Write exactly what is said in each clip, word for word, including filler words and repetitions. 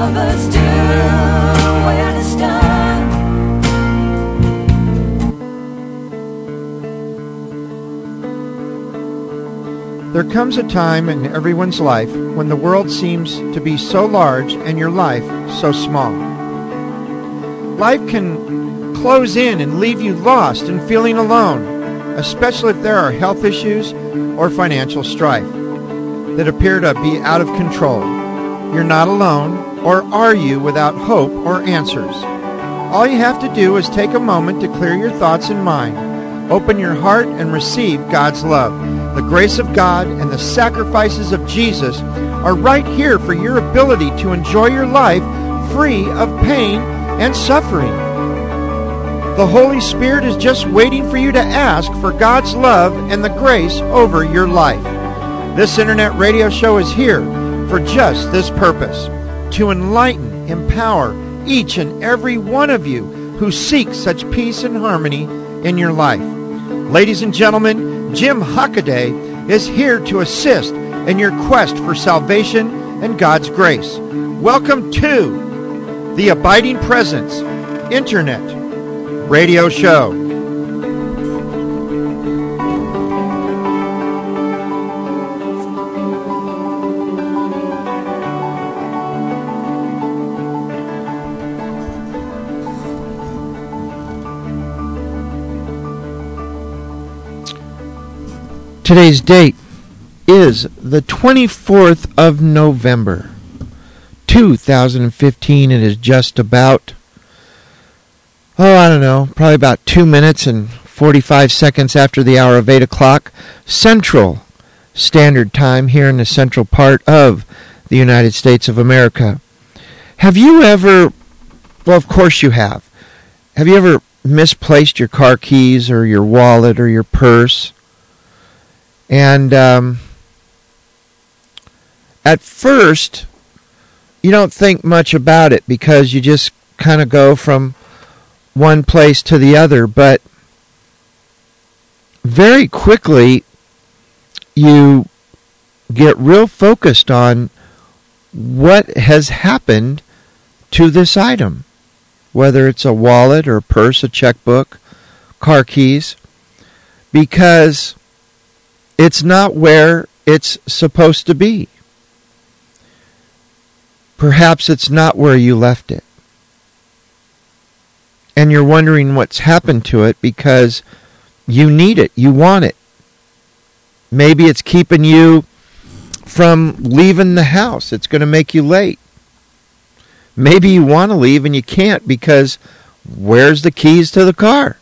of us do when it's done. There comes a time in everyone's life when the world seems to be so large and your life so small. Life can close in and leave you lost and feeling alone, especially if there are health issues or financial strife that appear to be out of control. You're not alone, or are you without hope or answers? All you have to do is take a moment to clear your thoughts and mind. Open your heart and receive God's love. The grace of God and the sacrifices of Jesus are right here for your ability to enjoy your life free of pain and suffering. The Holy Spirit is just waiting for you to ask for God's love and the grace over your life. This internet radio show is here for just this purpose, to enlighten, empower each and every one of you who seek such peace and harmony in your life. Ladies and gentlemen, Jim Hockaday is here to assist in your quest for salvation and God's grace. Welcome to the Abiding Presence Internet Radio Show. Today's date is the twenty-fourth of November, two thousand fifteen. It is just about, oh, I don't know, probably about two minutes and forty-five seconds after the hour of eight o'clock Central Standard Time here in the central part of the United States of America. Have you ever, well, of course you have, have you ever misplaced your car keys or your wallet or your purse? And um, at first, you don't think much about it because you just kind of go from one place to the other. But very quickly, you get real focused on what has happened to this item, whether it's a wallet or a purse, a checkbook, car keys, because it's not where it's supposed to be. Perhaps it's not where you left it. And you're wondering what's happened to it because you need it, you want it. Maybe it's keeping you from leaving the house. It's going to make you late. Maybe you want to leave and you can't because where's the keys to the car?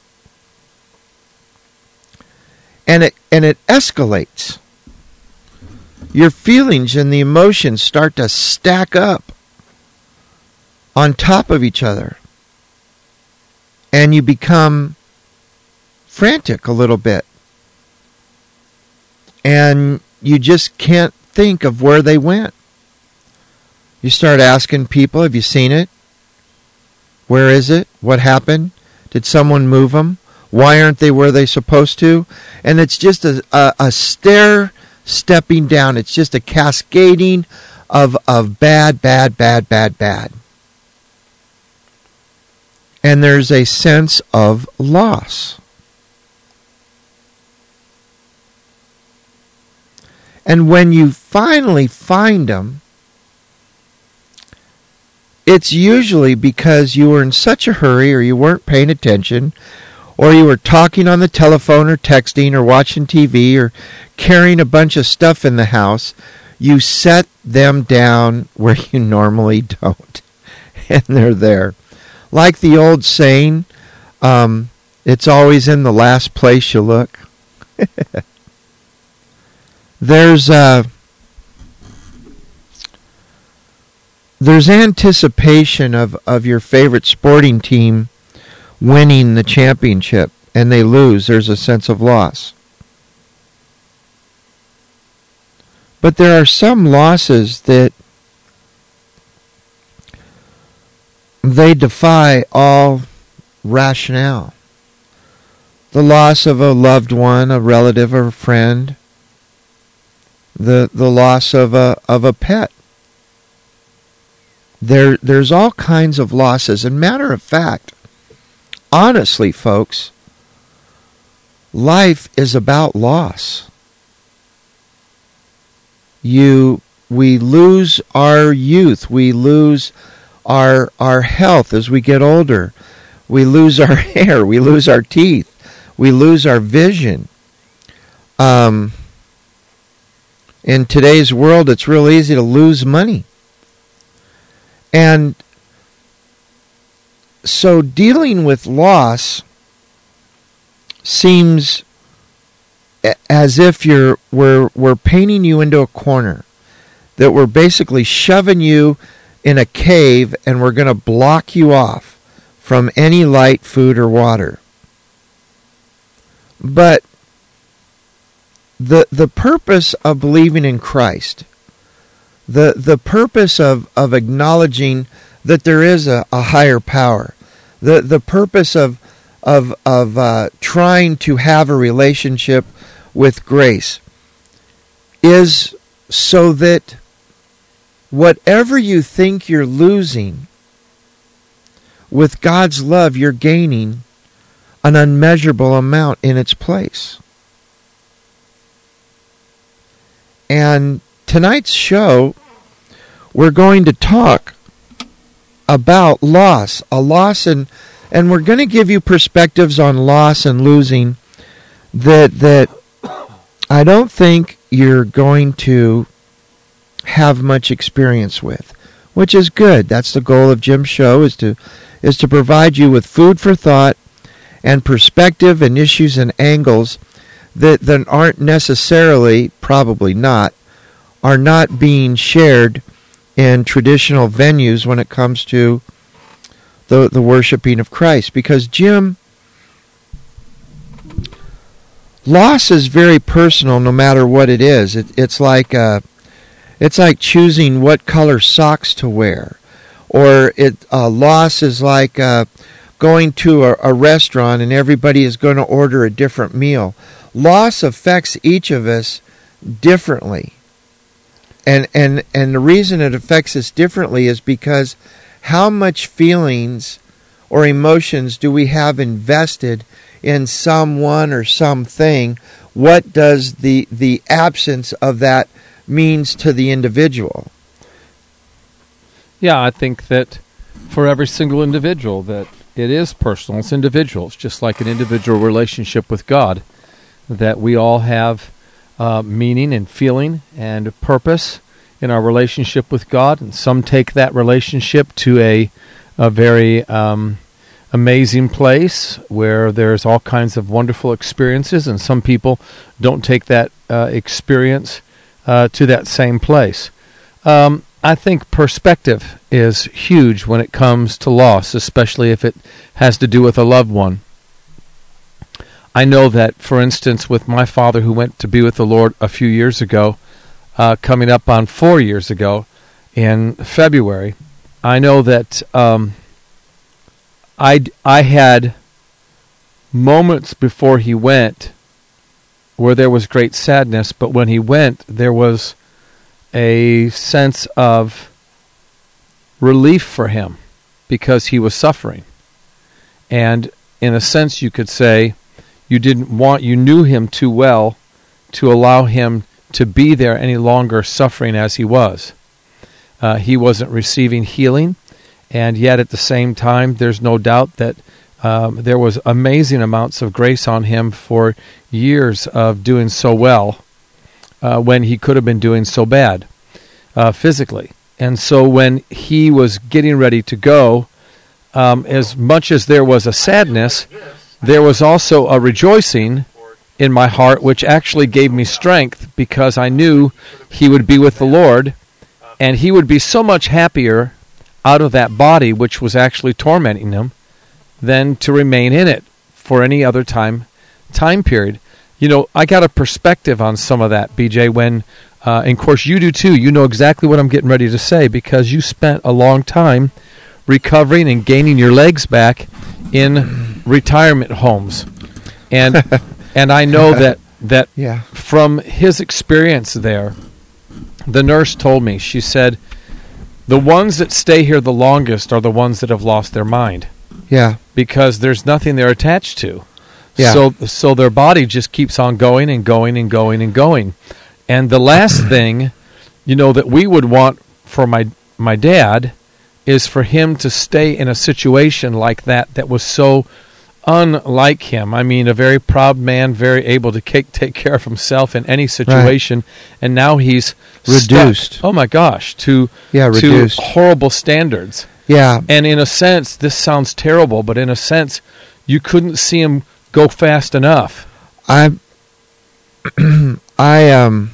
And it and it escalates. Your feelings and the emotions start to stack up on top of each other. And you become frantic a little bit. And you just can't think of where they went. You start asking people, have you seen it? Where is it? What happened? Did someone move them? Why aren't they where they're supposed to? And it's just a, a, a stair stepping down. It's just a cascading of, of bad, bad, bad, bad, bad. And there's a sense of loss. And when you finally find them, it's usually because you were in such a hurry or you weren't paying attention, or you were talking on the telephone or texting or watching T V or carrying a bunch of stuff in the house. You set them down where you normally don't. And they're there. Like the old saying, um, it's always in the last place you look. There's uh, there's anticipation of, of your favorite sporting team winning the championship, and they lose. There's a sense of loss. But there are some losses that they defy all rationale. The loss of a loved one, a relative, or a friend. The the loss of a of a pet. there there's all kinds of losses. And matter of fact, honestly, folks, life is about loss. You, we lose our youth. We lose our our health as we get older. We lose our hair. We lose our teeth. We lose our vision. Um, in today's world, it's real easy to lose money. And so dealing with loss seems as if you're we're we're painting you into a corner, that we're basically shoving you in a cave and we're going to block you off from any light, food, or water. But the the purpose of believing in Christ, the the purpose of, of acknowledging that there is a, a higher power, the the purpose of of of uh, trying to have a relationship with grace is so that whatever you think you're losing, with God's love, you're gaining an unmeasurable amount in its place. And tonight's show, we're going to talk about loss, a loss, and and we're going to give you perspectives on loss and losing that that I don't think you're going to have much experience with, which is good. That's the goal of Jim's show, is to is to provide you with food for thought and perspective and issues and angles that, that aren't necessarily, probably not, are not being shared in traditional venues when it comes to the, the worshiping of Christ. Because, Jim, loss is very personal no matter what it is. It, it's like uh, it's like choosing what color socks to wear. Or it uh, loss is like uh, going to a, a restaurant and everybody is going to order a different meal. Loss affects each of us differently. And, and, and the reason it affects us differently is because how much feelings or emotions do we have invested in someone or something? What does the the absence of that means to the individual? Yeah, I think that for every single individual, that it is personal. It's individual. It's just like an individual relationship with God, that we all have uh, meaning and feeling and purpose in our relationship with God. And some take that relationship to a, a very um, amazing place where there's all kinds of wonderful experiences, and some people don't take that uh, experience uh, to that same place. Um, I think perspective is huge when it comes to loss, especially if it has to do with a loved one. I know that, for instance, with my father who went to be with the Lord a few years ago, uh, coming up on four years ago in February, I know that um, I I had moments before he went where there was great sadness, but when he went, there was a sense of relief for him because he was suffering. And in a sense, you could say you didn't want, you knew him too well to allow him to be there any longer suffering as he was. Uh, he wasn't receiving healing, and yet at the same time, there's no doubt that um, there was amazing amounts of grace on him for years of doing so well uh, when he could have been doing so bad uh, physically. And so when he was getting ready to go, um, as much as there was a sadness, there was also a rejoicing in my heart, which actually gave me strength because I knew he would be with the Lord, and he would be so much happier out of that body, which was actually tormenting him, than to remain in it for any other time time period. You know, I got a perspective on some of that, B J, when, uh, and of course you do too. You know exactly what I'm getting ready to say because you spent a long time recovering and gaining your legs back in retirement homes. And and I know that, that yeah. from his experience there, the nurse told me, she said, The ones that stay here the longest are the ones that have lost their mind, Yeah. because there's nothing they're attached to. Yeah. So so their body just keeps on going and going and going and going. And the last thing, you know, that we would want for my my dad is for him to stay in a situation like that that was so unlike him. I mean, a very proud man, very able to take, take care of himself in any situation, right. And now he's reduced. Stuck, oh my gosh, to yeah, to reduced. horrible standards. Yeah. And in a sense, this sounds terrible, but in a sense, you couldn't see him go fast enough. I, I, um,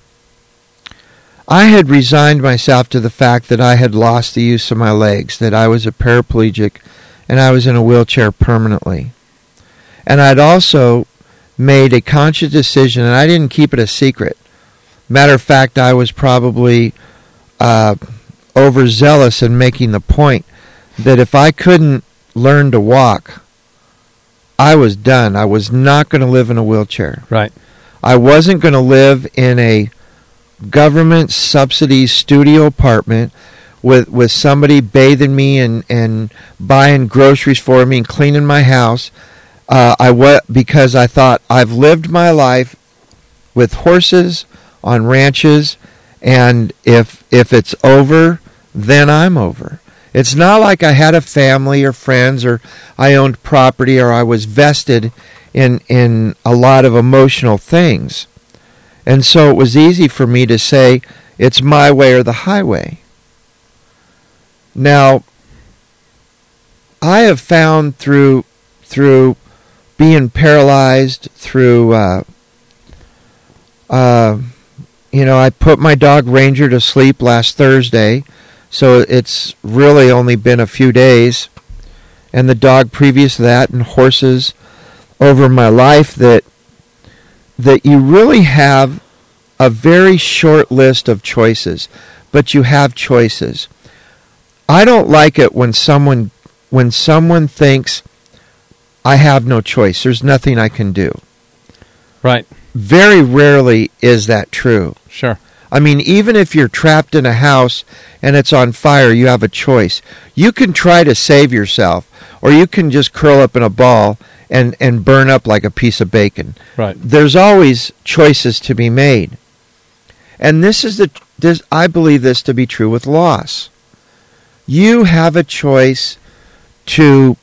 I had resigned myself to the fact that I had lost the use of my legs, that I was a paraplegic, and I was in a wheelchair permanently. And I'd also made a conscious decision, and I didn't keep it a secret. Matter of fact, I was probably uh, overzealous in making the point that if I couldn't learn to walk, I was done. I was not going to live in a wheelchair. Right. I wasn't going to live in a government subsidy studio apartment with with somebody bathing me and, and buying groceries for me and cleaning my house. Uh, I wa- because I thought I've lived my life with horses on ranches, and if if it's over, then I'm over. It's not like I had a family or friends, or I owned property, or I was vested in in a lot of emotional things. And so it was easy for me to say, it's my way or the highway. Now, I have found through through being paralyzed, through, uh, uh, you know, I put my dog Ranger to sleep last Thursday, so it's really only been a few days, and the dog previous to that, and horses over my life, that that you really have a very short list of choices, but you have choices. I don't like it when someone when someone thinks I have no choice. There's nothing I can do. Right. Very rarely is that true. Sure. I mean, even if you're trapped in a house and it's on fire, you have a choice. You can try to save yourself, or you can just curl up in a ball and, and burn up like a piece of bacon. Right. There's always choices to be made. And this is the this I believe this to be true with loss. You have a choice to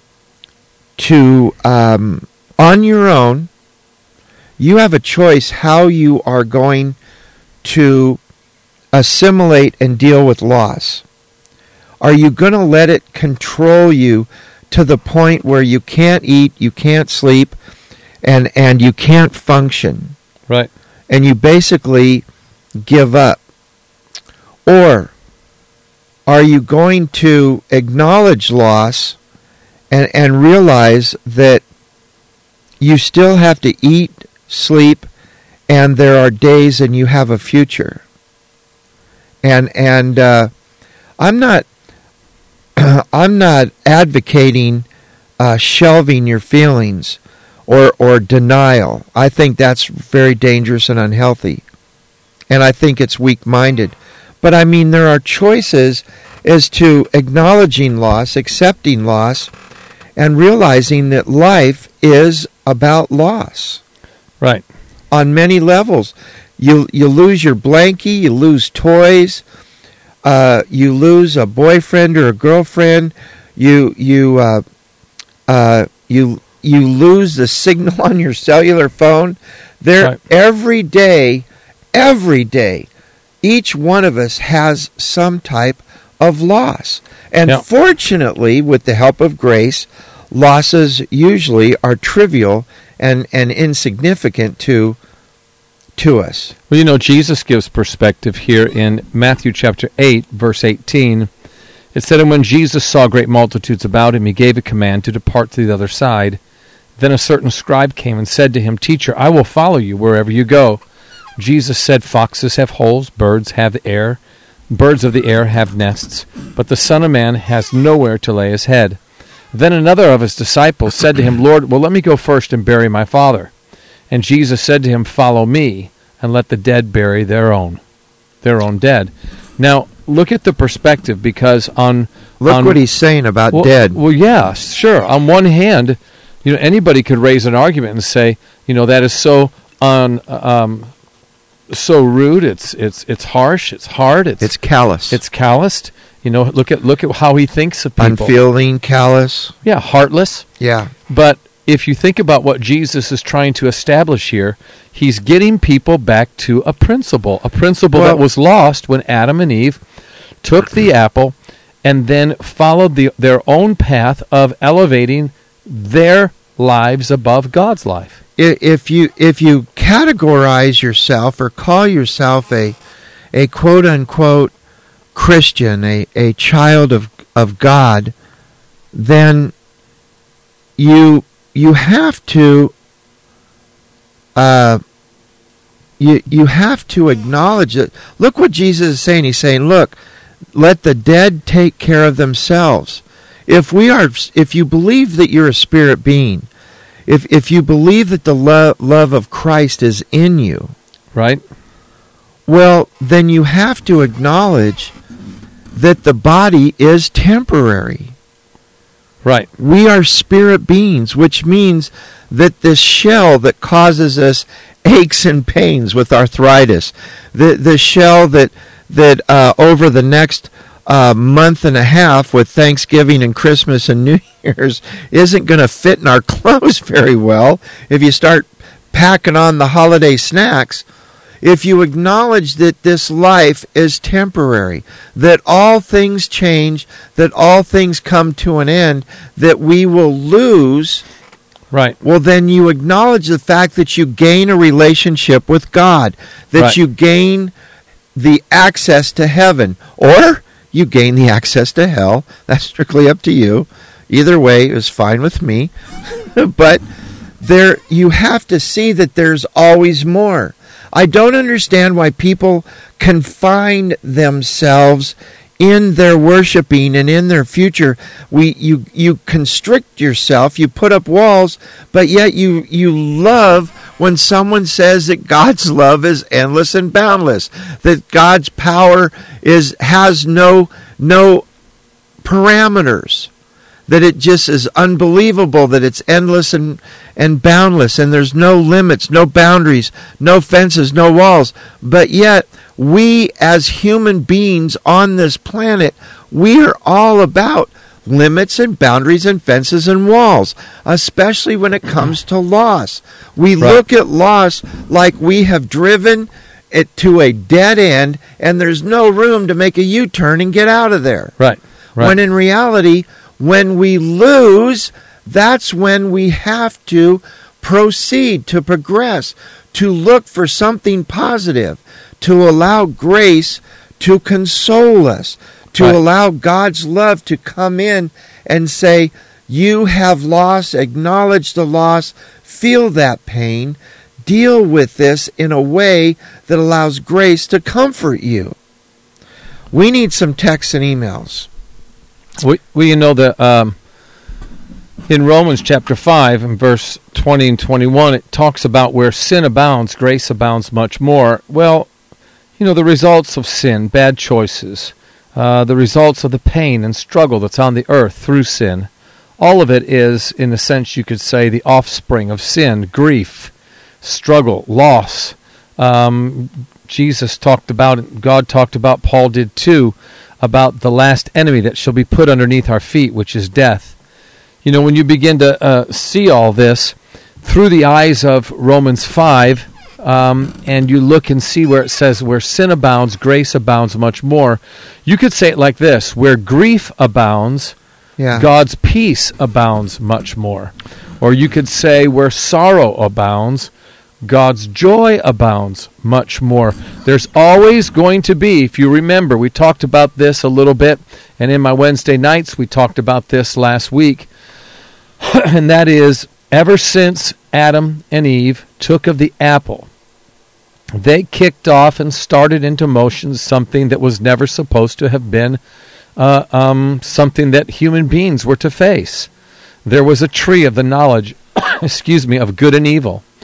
to um, on your own. You have a choice how you are going to assimilate and deal with loss. Are you going to let it control you to the point where you can't eat, you can't sleep, and and you can't function? Right. And you basically give up? Or are you going to acknowledge loss and, and realize that you still have to eat, sleep, and there are days and you have a future? And and uh, I'm not I'm not advocating uh, shelving your feelings or or denial. I think that's very dangerous and unhealthy. And I think it's weak-minded. But I mean, there are choices as to acknowledging loss, accepting loss, and realizing that life is about loss. Right. On many levels. You you lose your blankie, you lose toys, uh, you lose a boyfriend or a girlfriend, you you uh, uh, you you lose the signal on your cellular phone. There Right. every day. Every day, each one of us has some type of loss. And Yep. fortunately, with the help of grace, losses usually are trivial and, and insignificant to to us. Well, you know, Jesus gives perspective here in Matthew chapter eight, verse eighteen. It said, "And when Jesus saw great multitudes about him, he gave a command to depart to the other side. Then a certain scribe came and said to him, 'Teacher, I will follow you wherever you go.' Jesus said, 'Foxes have holes, birds have air, birds of the air have nests, but the Son of Man has nowhere to lay his head.' Then another of his disciples said to him, 'Lord, well, let me go first and bury my father.' And Jesus said to him, 'Follow me, and let the dead bury their own, their own dead.'" Now, look at the perspective, because on Look on, what he's saying about well, dead. Well, yeah, sure. On one hand, you know, anybody could raise an argument and say, you know, that is so un, um, so rude. It's it's it's harsh. It's hard. It's It's callous. it's calloused. You know, look at look at how he thinks of people. Unfeeling, callous. Yeah, heartless. Yeah. But if you think about what Jesus is trying to establish here, he's getting people back to a principle, a principle Well- that was lost when Adam and Eve took the apple and then followed the, their own path of elevating their lives above God's life. I- If you if you categorize yourself or call yourself a a quote unquote Christian, a, a child of of God, then you you have to uh you you have to acknowledge that. Look what Jesus is saying. He's saying, look, let the dead take care of themselves. If we are if you believe that you're a spirit being, if if you believe that the lo- love of Christ is in you, Right? well, then you have to acknowledge that the body is temporary. Right. We are spirit beings, which means that this shell that causes us aches and pains with arthritis, the the shell that that uh, over the next uh, month and a half with Thanksgiving and Christmas and New Year's isn't going to fit in our clothes very well if you start packing on the holiday snacks. If you acknowledge that this life is temporary, that all things change, that all things come to an end, that we will lose, Right. well, then you acknowledge the fact that you gain a relationship with God, that Right. you gain the access to heaven, or you gain the access to hell. That's strictly up to you. Either way is fine with me. But there, you have to see that there's always more. I don't understand why people confine themselves in their worshiping and in their future. We you you constrict yourself, you put up walls, but yet you you love when someone says that God's love is endless and boundless, that God's power is has no no parameters, that it just is unbelievable, that it's endless and, and boundless, and there's no limits, no boundaries, no fences, no walls. But yet, we as human beings on this planet, we are all about limits and boundaries and fences and walls, especially when it comes to loss. We Right. look at loss like we have driven it to a dead end, and there's no room to make a U-turn and get out of there. Right. Right. When in reality, when we lose, that's when we have to proceed, to progress, to look for something positive, to allow grace to console us, to Right. allow God's love to come in and say, you have lost, acknowledge the loss, feel that pain, deal with this in a way that allows grace to comfort you. We need some texts and emails. We, we you know that um, in Romans chapter five and verse twenty and twenty-one, it talks about where sin abounds, grace abounds much more. Well, you know, the results of sin, bad choices, uh, the results of the pain and struggle that's on the earth through sin, all of it is, in a sense, you could say, the offspring of sin, grief, struggle, loss. Um, Jesus talked about it, God talked about, Paul did too, about the last enemy that shall be put underneath our feet, which is death. You know, when you begin to uh, see all this through the eyes of Romans five, um, and you look and see where it says, where sin abounds, grace abounds much more, you could say it like this: where grief abounds, Yeah. God's peace abounds much more. Or you could say, where sorrow abounds, God's joy abounds much more. There's always going to be, if you remember, we talked about this a little bit, and in my Wednesday nights we talked about this last week, and that is, ever since Adam and Eve took of the apple, they kicked off and started into motion something that was never supposed to have been uh, um, something that human beings were to face. There was a tree of the knowledge, excuse me, of good and evil.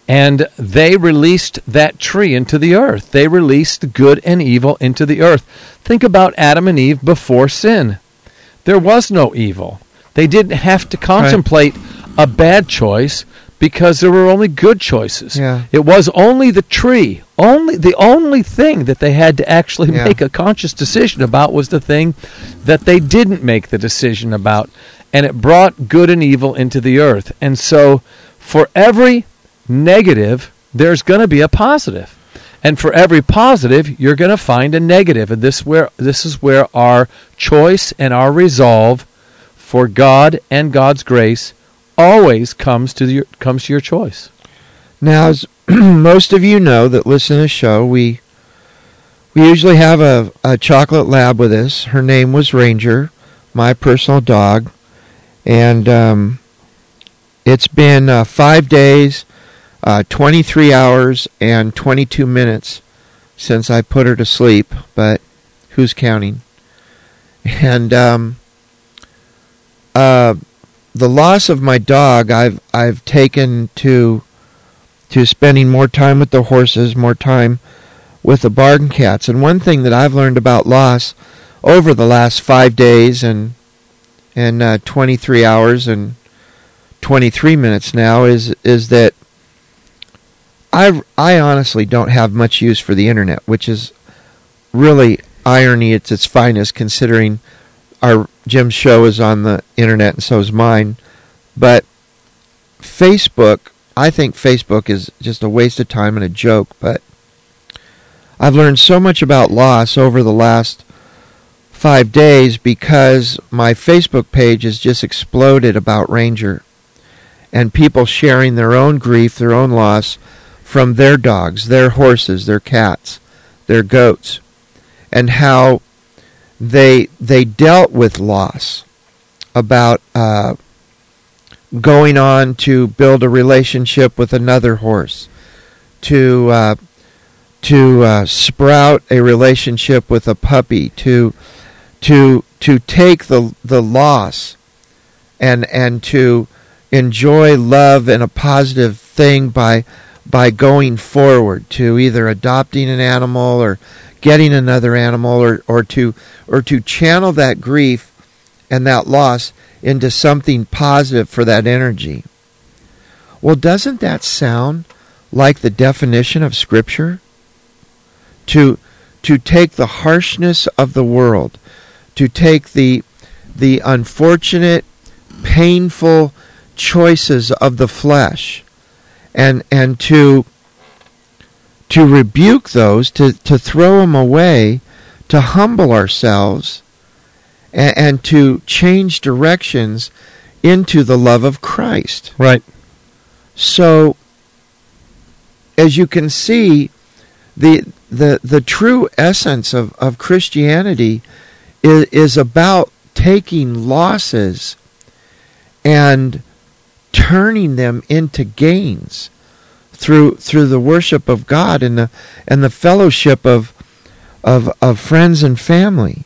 And they released that tree into the earth. They released good and evil into the earth. Think about Adam and Eve before sin. There was no evil. They didn't have to contemplate right. a bad choice because there were only good choices. Yeah. It was only the tree. Only the only thing that they had to actually yeah. make a conscious decision about was the thing that they didn't make the decision about. And it brought good and evil into the earth. And so for every negative, there's going to be a positive. And for every positive, you're going to find a negative. And this where this is where our choice and our resolve for God and God's grace always comes to your comes to your choice. Now, as most of you know that listen to the show, we we usually have a, a chocolate lab with us. Her name was Ranger, my personal dog. And um, it's been uh, five days, uh, twenty-three hours, and twenty-two minutes since I put her to sleep. But who's counting? And um, uh, the loss of my dog, I've I've taken to to spending more time with the horses, more time with the barn cats. And one thing that I've learned about loss over the last five days and and uh, twenty-three hours and twenty-three minutes now is is that I I honestly don't have much use for the internet, which is really irony at its finest, considering our Jim's show is on the internet and so is mine. But Facebook, I think Facebook is just a waste of time and a joke. But I've learned so much about loss over the last five days because my Facebook page has just exploded about Ranger and people sharing their own grief, their own loss from their dogs, their horses, their cats, their goats, and how they they dealt with loss, about uh, going on to build a relationship with another horse, to uh, to uh, sprout a relationship with a puppy, to to to take the the loss and and to enjoy love and a positive thing by by going forward, to either adopting an animal or getting another animal, or, or to or to channel that grief and that loss into something positive for that energy. Well, doesn't that sound like the definition of Scripture? To to take the harshness of the world, to take the the unfortunate, painful choices of the flesh, and and to to rebuke those, to, to throw them away, to humble ourselves, and, and to change directions into the love of Christ. Right. So, as you can see, the the the true essence of, of Christianity is, is about taking losses and turning them into gains through through the worship of God and the and the fellowship of of of friends and family.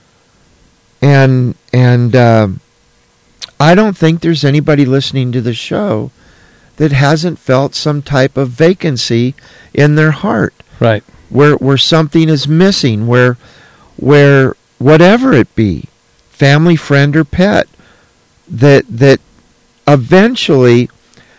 And and uh, I don't think there's anybody listening to the show that hasn't felt some type of vacancy in their heart. Right. Where where something is missing, where where whatever it be, family, friend, or pet, that that eventually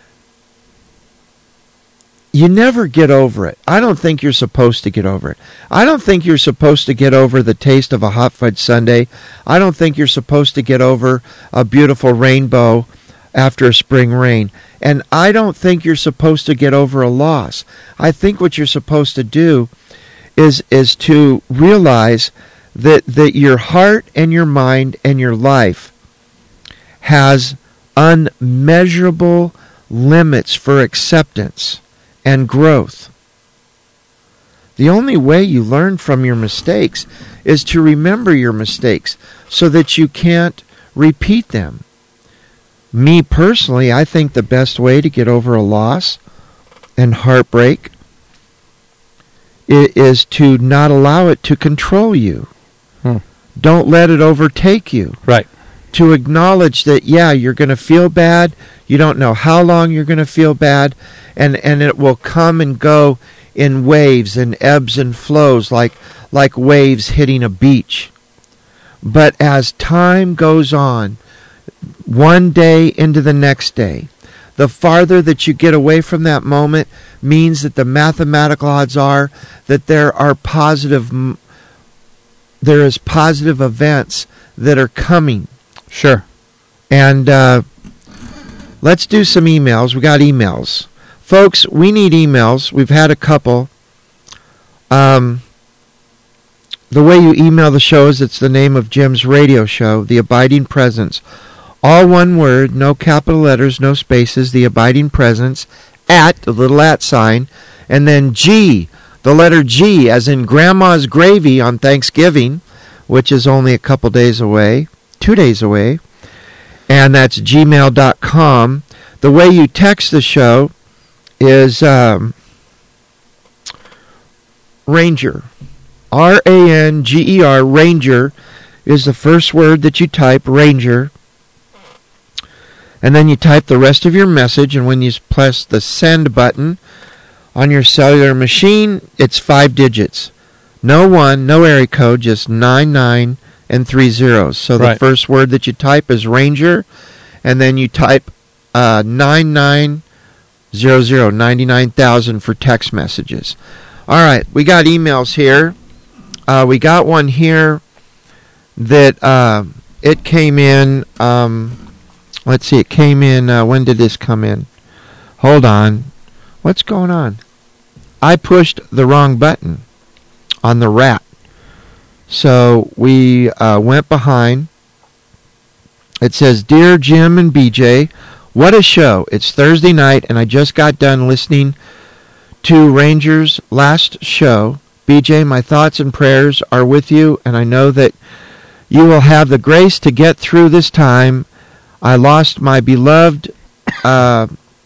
you never get over it. I don't think you're supposed to get over it. I don't think you're supposed to get over the taste of a hot fudge sundae. I don't think you're supposed to get over a beautiful rainbow after a spring rain. And I don't think you're supposed to get over a loss. I think what you're supposed to do is is to realize that, that your heart and your mind and your life has unmeasurable limits for acceptance and growth. The only way you learn from your mistakes is to remember your mistakes so that you can't repeat them. Me personally, I think the best way to get over a loss and heartbreak is to not allow it to control you. Hmm. Don't let it overtake you. Right. To acknowledge that, yeah, you're going to feel bad. You don't know how long you're going to feel bad. and and it will come and go in waves and ebbs and flows, like like waves hitting a beach. But as time goes on, one day into the next day, the farther that you get away from that moment means that the mathematical odds are that there are positive, there is positive events that are coming. Sure. And uh, let's do some emails. We got emails. Folks, we need emails. We've had a couple. Um, the way you email the show is it's the name of Jim's radio show, The Abiding Presence. All one word, no capital letters, no spaces, The Abiding Presence, at, the little at sign, and then G, the letter G, as in Grandma's Gravy on Thanksgiving, which is only a couple days away, two days away, and that's gmail dot com. The way you text the show is um, Ranger, R A N G E R, Ranger is the first word that you type, Ranger, and then you type the rest of your message, and when you press the send button on your cellular machine, it's five digits. No one, no area code, just nine nine and three zeros. So Right. the first word that you type is Ranger, and then you type uh, nine nine zero zero, ninety-nine thousand for text messages. All right, we got emails here. Uh, we got one here that uh, it came in... Um, Let's see, it came in, uh, when did this come in? Hold on. What's going on? I pushed the wrong button on the rat. So we uh, went behind. It says, Dear Jim and B J, what a show. It's Thursday night, and I just got done listening to Ranger's last show. B J, my thoughts and prayers are with you, and I know that you will have the grace to get through this time. I lost my beloved uh,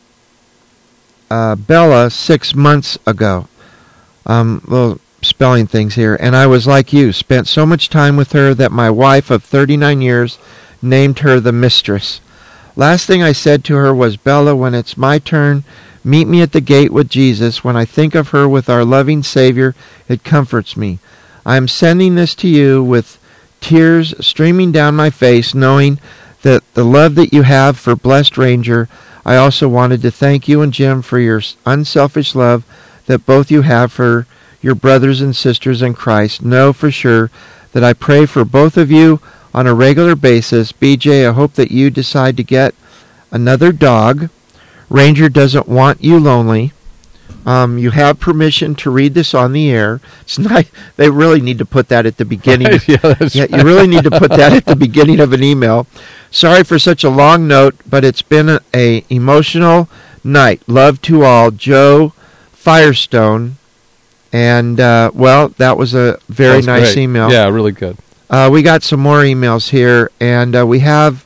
uh, Bella six months ago. Um, little spelling things here. And I was like you, spent so much time with her that my wife of thirty-nine years named her the mistress. Last thing I said to her was, Bella, when it's my turn, meet me at the gate with Jesus. When I think of her with our loving Savior, it comforts me. I am sending this to you with tears streaming down my face, knowing that the love that you have for Blessed Ranger. I also wanted to thank you and Jim for your unselfish love that both you have for your brothers and sisters in Christ. Know for sure that I pray for both of you on a regular basis. B J, I hope that you decide to get another dog. Ranger doesn't want you lonely. Um, you have permission to read this on the air. It's not. They really need to put that at the beginning. Right, yeah, that's yeah, right. You really need to put that at the beginning of an email. Sorry for such a long note, but it's been a, a emotional night. Love to all, Joe Firestone. And uh, well, that was a very That's nice great. email. Yeah, really good. Uh, we got some more emails here, and uh, we have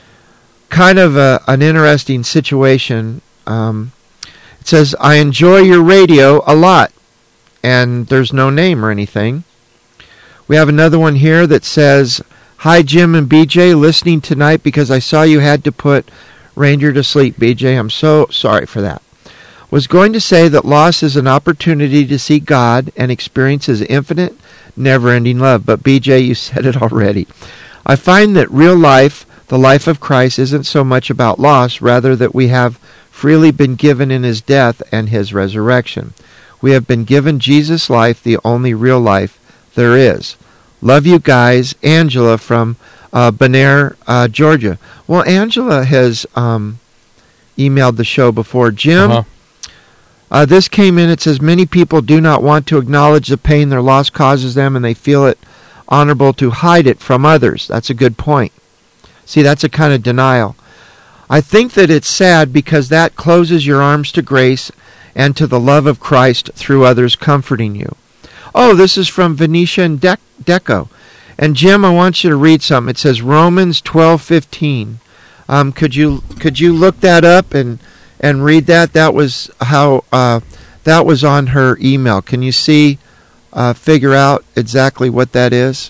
kind of a, an interesting situation. Um, it says, I enjoy your radio a lot, and there's no name or anything. We have another one here that says, Hi, Jim and B J, listening tonight because I saw you had to put Ranger to sleep, B J. I'm so sorry for that. Was going to say that loss is an opportunity to see God and experience His infinite, never-ending love. But B J, you said it already. I find that real life, the life of Christ, isn't so much about loss, rather that we have freely been given in His death and His resurrection. We have been given Jesus' life, the only real life there is. Love you guys. Angela from uh, Bonaire, uh, Georgia. Well, Angela has um, emailed the show before. Jim, Uh-huh. Uh, this came in. It says, many people do not want to acknowledge the pain their loss causes them, and they feel it honorable to hide it from others. That's a good point. See, that's a kind of denial. I think that it's sad because that closes your arms to grace and to the love of Christ through others comforting you. Oh, this is from Venetia and De- Deco. And Jim, I want you to read something. It says Romans twelve fifteen. Um, could you could you look that up and and read that? That was how uh, that was on her email. Can you see, uh, figure out exactly what that is?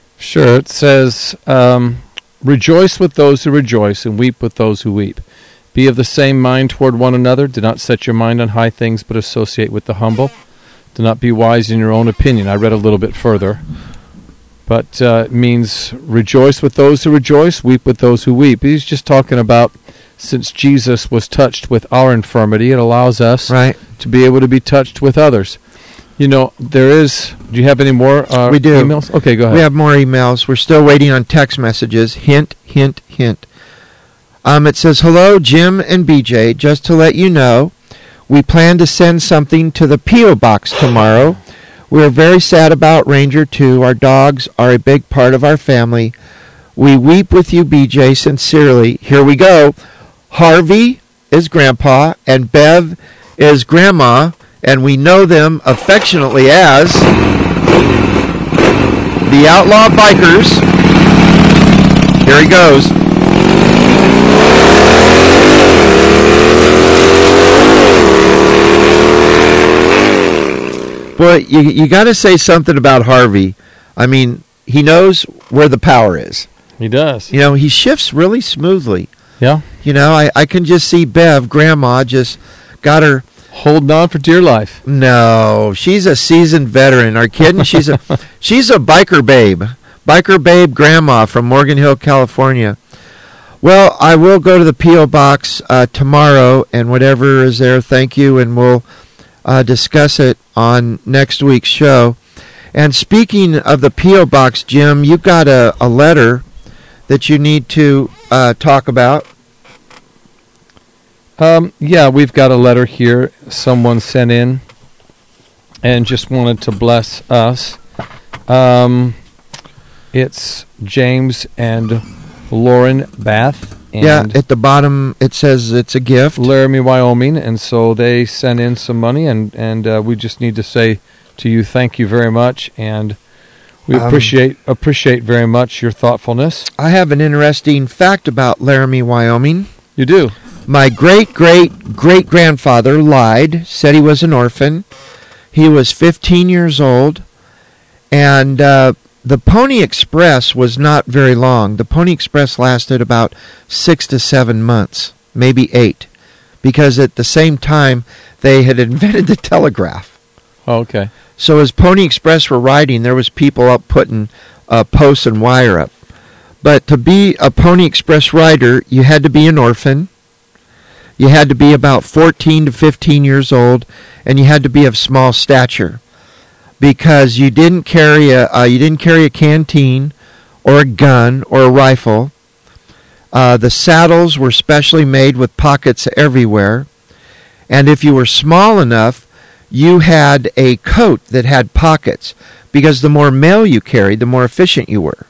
Sure. It says, um, rejoice with those who rejoice and weep with those who weep. Be of the same mind toward one another. Do not set your mind on high things, but associate with the humble. Do not be wise in your own opinion. I read a little bit further. But uh, it means rejoice with those who rejoice, weep with those who weep. He's just talking about, since Jesus was touched with our infirmity, it allows us Right. to be able to be touched with others. You know, there is... Do you have any more uh, We do. emails? Okay, go ahead. We have more emails. We're still waiting on text messages. Hint, hint, hint. Um, it says, hello, Jim and B J. Just to let you know, we plan to send something to the P O box tomorrow. We are very sad about Ranger two. Our dogs are a big part of our family. We weep with you, B J, sincerely. Here we go. Harvey is Grandpa, and Bev is Grandma, and we know them affectionately as the Outlaw Bikers. Here he goes. Well, you you got to say something about Harvey. I mean, he knows where the power is. He does. You know, he shifts really smoothly. Yeah. You know, I, I can just see Bev, Grandma, just got her. Holding on for dear life. No, she's a seasoned veteran. Are you kidding? She's a she's a biker babe. Biker babe Grandma from Morgan Hill, California. Well, I will go to the P O box uh, tomorrow, and whatever is there, thank you, and we'll uh, discuss it on next week's show. And speaking of the P O box, Jim, you've got a, a letter that you need to uh, talk about. Um, yeah, we've got a letter here someone sent in and just wanted to bless us. Um, it's James and Lauren Bath. And Yeah, at the bottom it says it's a gift. Laramie, Wyoming, and so they sent in some money, and, and uh, we just need to say to you thank you very much, and we Um, appreciate appreciate very much your thoughtfulness. I have an interesting fact about Laramie, Wyoming. You do. My great-great-great-grandfather lied, said he was an orphan. He was fifteen years old, and uh, the Pony Express was not very long. The Pony Express lasted about six to seven months, maybe eight, because at the same time they had invented the telegraph. Oh, okay. So as Pony Express were riding, there was people up putting uh, posts and wire up. But to be a Pony Express rider, you had to be an orphan. You had to be about fourteen to fifteen years old, and you had to be of small stature, because you didn't carry a uh, you didn't carry a canteen or a gun or a rifle. Uh, the saddles were specially made with pockets everywhere, and if you were small enough, you had a coat that had pockets, because the more mail you carried, the more efficient you were.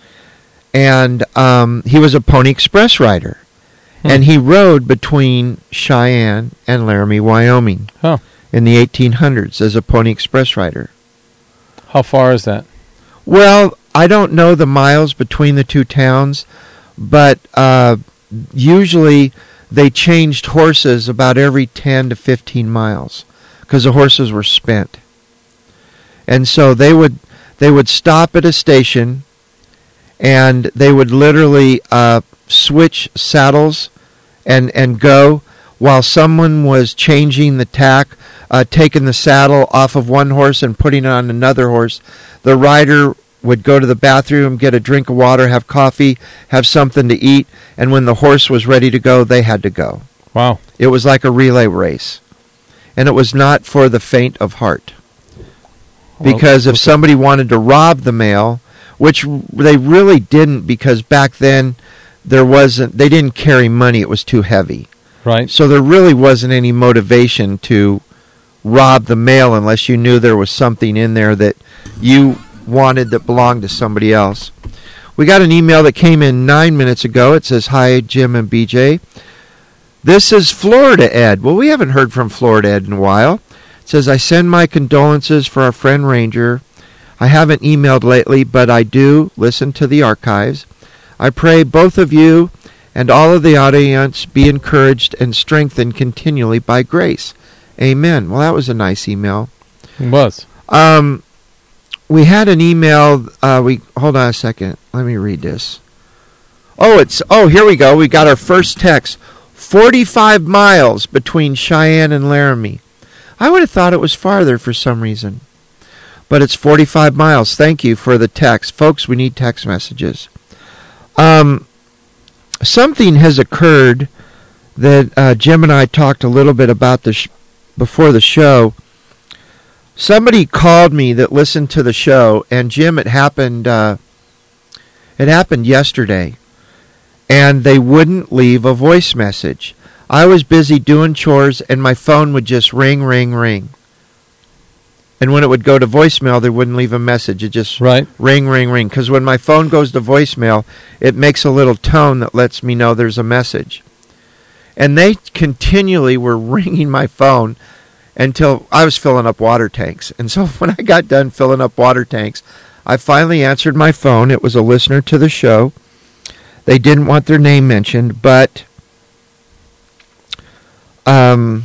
And um, he was a Pony Express rider. Hmm. And he rode between Cheyenne and Laramie, Wyoming Huh. in the eighteen hundreds as a Pony Express rider. How far is that? Well, I don't know the miles between the two towns, but uh, usually they changed horses about every ten to fifteen miles, because the horses were spent. And so they would they would stop at a station, and they would literally uh, switch saddles and, and go while someone was changing the tack, uh, taking the saddle off of one horse and putting it on another horse. The rider would go to the bathroom, get a drink of water, have coffee, have something to eat, and when the horse was ready to go, they had to go. Wow. It was like a relay race. And it was not for the faint of heart. Because Well, if somebody wanted to rob the mail, which they really didn't, because back then there wasn't, they didn't carry money, it was too heavy. Right. So there really wasn't any motivation to rob the mail unless you knew there was something in there that you wanted that belonged to somebody else. We got an email that came in nine minutes ago. It says, "Hi, Jim and B J. This is Florida Ed." Well, we haven't heard from Florida Ed in a while. It says, "I send my condolences for our friend Ranger. I haven't emailed lately, but I do listen to the archives. I pray both of you and all of the audience be encouraged and strengthened continually by grace. Amen." Well, that was a nice email. It was. Um, we had an email. Uh, we hold on a second. Let me read this. Oh, it's oh here we go. We got our first text. forty-five miles between Cheyenne and Laramie. I would have thought it was farther for some reason. But it's forty-five miles. Thank you for the text. Folks, we need text messages. Um, something has occurred that uh, Jim and I talked a little bit about this sh- before the show. Somebody called me that listened to the show, and Jim, it happened, uh, it happened yesterday, and they wouldn't leave a voice message. I was busy doing chores, and my phone would just ring, ring, ring. And when it would go to voicemail, they wouldn't leave a message. It just right. ring, ring, ring. Because when my phone goes to voicemail, it makes a little tone that lets me know there's a message. And they continually were ringing my phone until I was filling up water tanks. And so when I got done filling up water tanks, I finally answered my phone. It was a listener to the show. They didn't want their name mentioned, but um,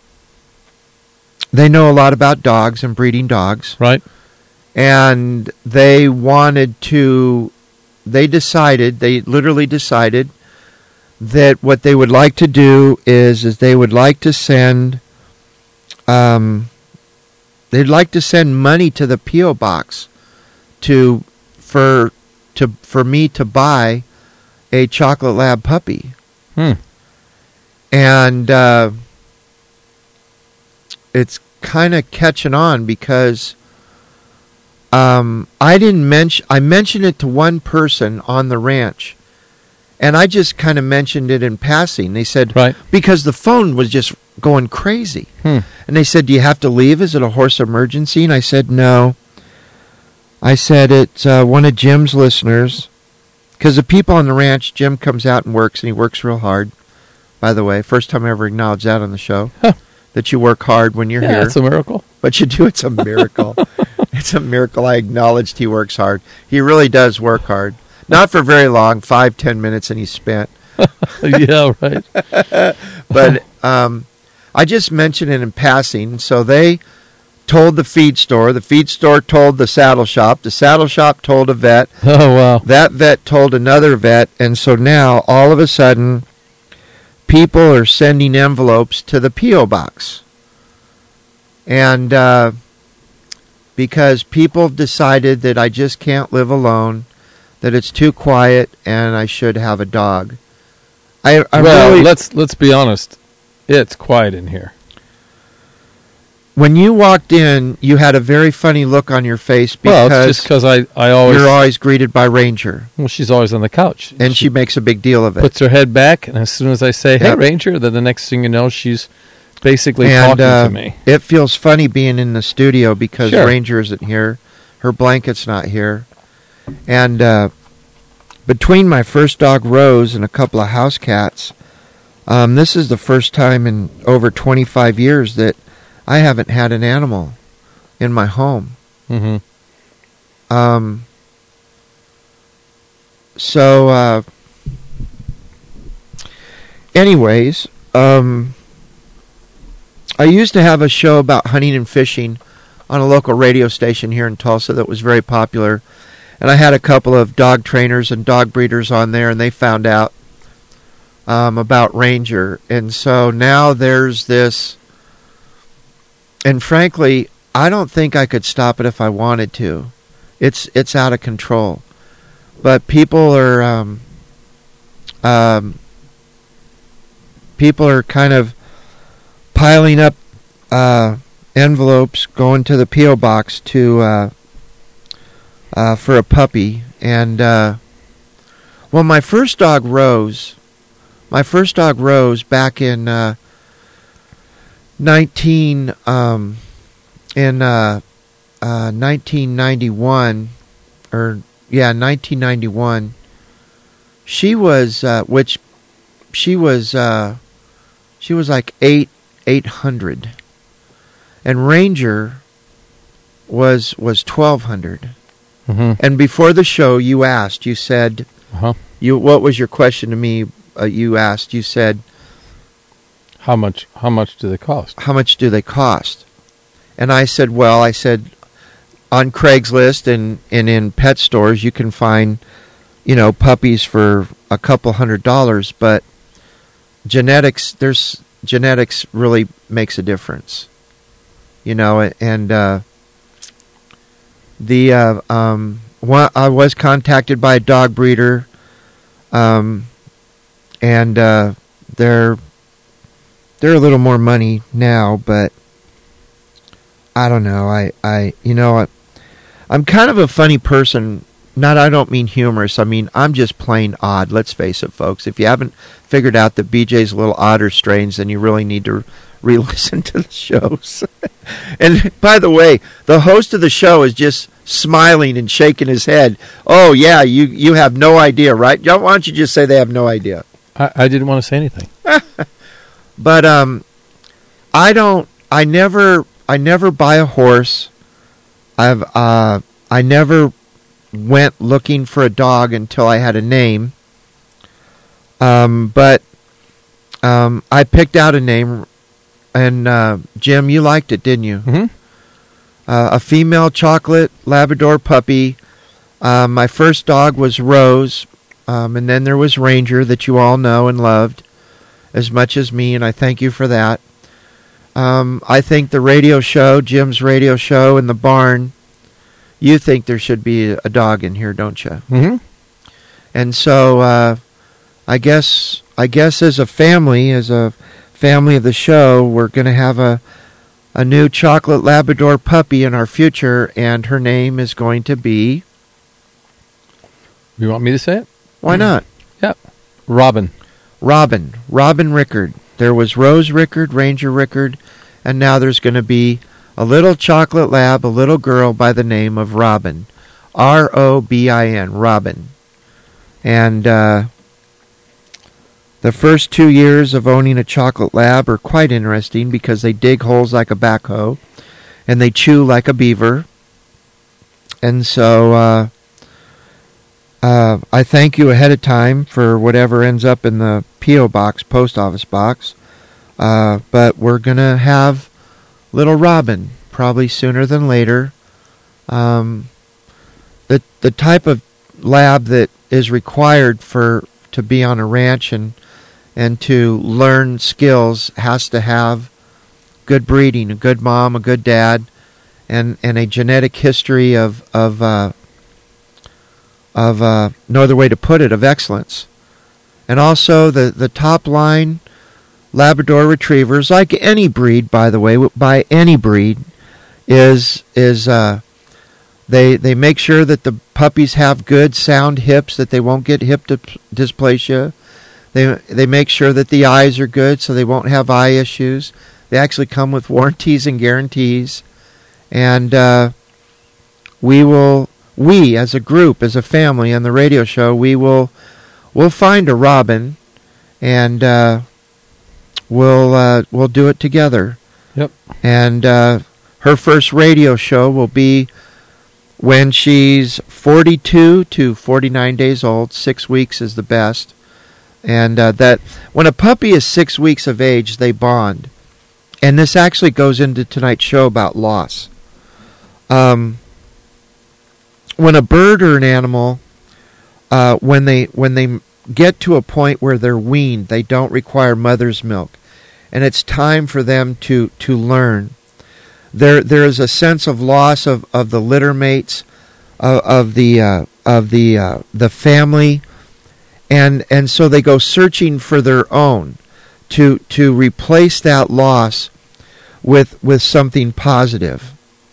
they know a lot about dogs and breeding dogs. Right. And they wanted to, they decided, they literally decided that what they would like to do is, is they would like to send, um, they'd like to send money to the P O box to, for, to, for me to buy a chocolate lab puppy. Hmm. And, uh, it's kind of catching on because, um, I didn't mention, I mentioned it to one person on the ranch. And I just kind of mentioned it in passing. They said, right. because the phone was just going crazy. Hmm. And they said, do you have to leave? Is it a horse emergency? And I said, no. I said, it's uh, one of Jim's listeners. Because the people on the ranch, Jim comes out and works, and he works real hard. By the way, first time I ever acknowledged that on the show, huh. that you work hard when you're yeah, here. It's a miracle. But you do, it's a miracle. It's a miracle. I acknowledged he works hard. He really does work hard. Not for very long, five, ten minutes, and he's spent. Yeah, right. But um, I just mentioned it in passing. So they told the feed store. The feed store told the saddle shop. The saddle shop told a vet. Oh, wow. That vet told another vet. And so now, all of a sudden, people are sending envelopes to the P O box. And uh, because people have decided that I just can't live alone, that it's too quiet, and I should have a dog. I, I well, really, let's let's be honest. It's quiet in here. when you walked in, you had a very funny look on your face because well, it's just because I, I always you're always greeted by Ranger. Well, she's always on the couch, And she, she makes a big deal of it. Puts her head back, and as soon as I say, "Hey, Yep. Ranger," then the next thing you know, she's basically and talking uh, to me. It feels funny being in the studio because Sure. Ranger isn't here. Her blanket's not here. And uh, between my first dog, Rose, and a couple of house cats, um, this is the first time in over twenty-five years that I haven't had an animal in my home. Mm-hmm. Um, so, uh, anyways, um, I used to have a show about hunting and fishing on a local radio station here in Tulsa that was very popular. And I had a couple of dog trainers and dog breeders on there, and they found out um, about Ranger. And so now there's this, and frankly, I don't think I could stop it if I wanted to. It's it's out of control. But people are um, um, people are kind of piling up uh, envelopes, going to the P O box to uh, uh, for a puppy. And uh, well, my first dog Rose, my first dog Rose, back in uh, nineteen um, in uh, uh, nineteen ninety-one, or yeah, nineteen ninety-one. She was uh, which she was uh, she was like eight eight hundred, and Ranger was was twelve hundred. Mm-hmm. And before the show, you asked, you said, Uh-huh. you what was your question to me? Uh, you asked, you said, How much? How much do they cost? how much do they cost? And I said, well, I said, on Craigslist and, and in pet stores, you can find, you know, puppies for a couple hundred dollars, but genetics, there's genetics really makes a difference. You know, and uh, the uh, um, one, I was contacted by a dog breeder, um, and uh, they're they're a little more money now, but I don't know. I, I you know, I, I'm kind of a funny person. Not, I don't mean humorous. I mean, I'm just plain odd. Let's face it, folks. If you haven't figured out that B J's a little odd or strange, then you really need to re-listen to the shows. And by the way, the host of the show is just smiling and shaking his head. Oh, yeah, you, you have no idea, right? Why don't you just say they have no idea? I, I didn't want to say anything. But um, I don't, I never, I never buy a horse. I've, uh, I never went looking for a dog until I had a name. Um, but um, I picked out a name, and uh, Jim, you liked it, didn't you? Mm-hmm. Uh, a female chocolate Labrador puppy. Uh, my first dog was Rose, um, and then there was Ranger that you all know and loved as much as me, and I thank you for that. Um, I think the radio show, Jim's radio show in the barn, you think there should be a dog in here, don't you? Mm-hmm. And so, uh, I guess, I guess as a family, as a family of the show, we're going to have a a new chocolate Labrador puppy in our future, and her name is going to be. You want me to say it? Why not? Yep. Robin. Robin. Robin Rickard. There was Rose Rickard, Ranger Rickard, and now there's going to be a little chocolate lab, a little girl by the name of Robin. R O B I N, Robin. And uh, the first two years of owning a chocolate lab are quite interesting because they dig holes like a backhoe and they chew like a beaver. And so uh, uh, I thank you ahead of time for whatever ends up in the P O box, post office box. Uh, but we're going to have little Robin, probably sooner than later. Um, the the type of lab that is required for to be on a ranch and and to learn skills has to have good breeding, a good mom, a good dad, and, and a genetic history of of uh, of uh, no other way to put it, of excellence. And also the the top line Labrador Retrievers, like any breed, by the way, by any breed, is is uh, they they make sure that the puppies have good sound hips, that they won't get hip dysplasia. They they make sure that the eyes are good, so they won't have eye issues. They actually come with warranties and guarantees, and uh, we will we as a group, as a family, on the radio show, we will we'll find a Robin, and. Uh, We'll uh, we'll do it together. Yep. And uh, her first radio show will be when she's forty-two to forty-nine days old. Six weeks is the best. And uh, that when a puppy is six weeks of age, they bond. And this actually goes into tonight's show about loss. Um, when a bird or an animal, uh, when they when they get to a point where they're weaned, they don't require mother's milk, and it's time for them to, to learn. There there is a sense of loss of, of the litter mates, of, of the uh, of the uh, the family, and and so they go searching for their own to to replace that loss with with something positive.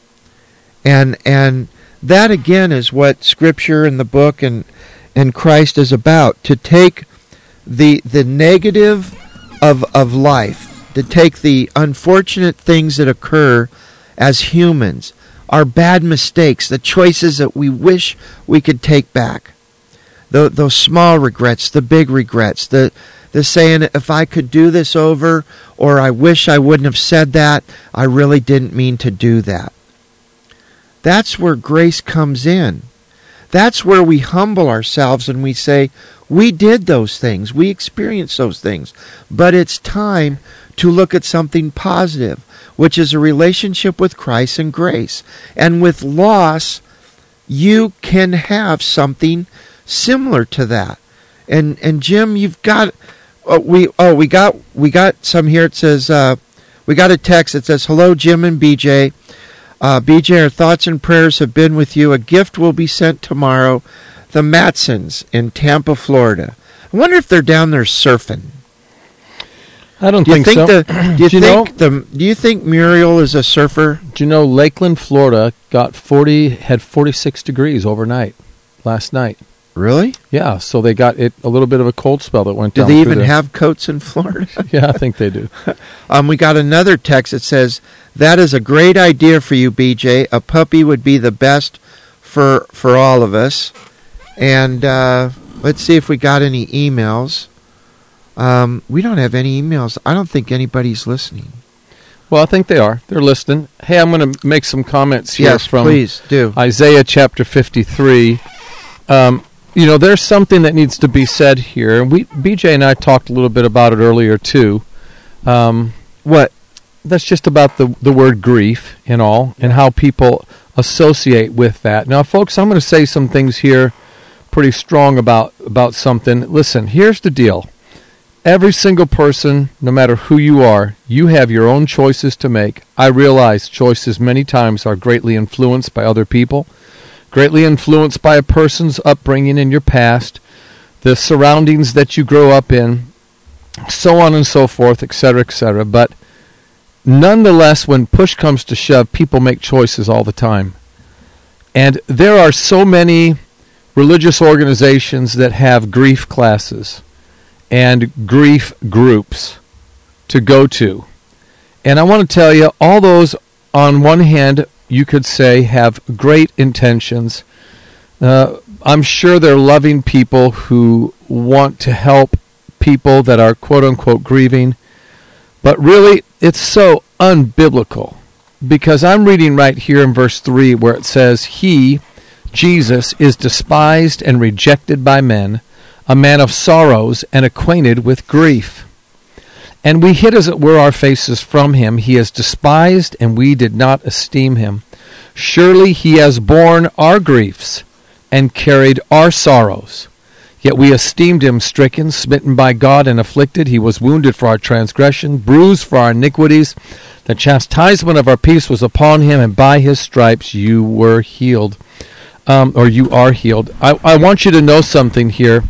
And and that again is what Scripture and the book and and Christ is about, to take the the negative of of life, to take the unfortunate things that occur as humans, our bad mistakes, the choices that we wish we could take back, the, those small regrets, the big regrets, the the saying, if I could do this over, or I wish I wouldn't have said that, I really didn't mean to do that. That's where grace comes in. That's where we humble ourselves and we say, we did those things, we experienced those things, but it's time to look at something positive, which is a relationship with Christ and grace. And with loss, you can have something similar to that. And and Jim, you've got oh, we oh we got we got some here. It says uh, we got a text that says, "Hello, Jim and B J. Uh, B J, our thoughts and prayers have been with you. A gift will be sent tomorrow. The Matsons in Tampa, Florida. I wonder if they're down there surfing. I don't Do you think, think so. the do you Do you think the do you think Muriel is a surfer? Do you know Lakeland, Florida got forty had forty-six degrees overnight last night? Really? Yeah, so they got it a little bit of a cold spell that went Do down. they through even there. have coats in Florida? Yeah, I think they do. um, we got another text that says, "That is a great idea for you, B J. A puppy would be the best for for all of us." And uh, let's see if we got any emails. Um, we don't have any emails. I don't think anybody's listening. Well, I think they are. They're listening. Hey, I'm going to make some comments here Yes, from please do. Isaiah chapter fifty-three. Um, you know, there's something that needs to be said here. And we, B J and I talked a little bit about it earlier, too. Um, What? that's just about the, the word grief and all, and how people associate with that. Now, folks, I'm going to say some things here pretty strong about, about something. Listen, here's the deal. Every single person, no matter who you are, you have your own choices to make. I realize choices many times are greatly influenced by other people, greatly influenced by a person's upbringing in your past, the surroundings that you grow up in, so on and so forth, et cetera, et cetera. But nonetheless, when push comes to shove, people make choices all the time. And there are so many religious organizations that have grief classes and grief groups to go to. And I want to tell you, all those, on one hand, you could say, have great intentions. Uh, I'm sure they're loving people who want to help people that are quote-unquote grieving. But really, it's so unbiblical. Because I'm reading right here in verse three where it says, "He, Jesus, is despised and rejected by men, a man of sorrows and acquainted with grief. And we hid as it were our faces from him. He is despised, and we did not esteem him. Surely he has borne our griefs and carried our sorrows. Yet we esteemed him stricken, smitten by God, and afflicted. He was wounded for our transgression, bruised for our iniquities. The chastisement of our peace was upon him, and by his stripes you were healed." Um, or you are healed. I, I want you to know something here.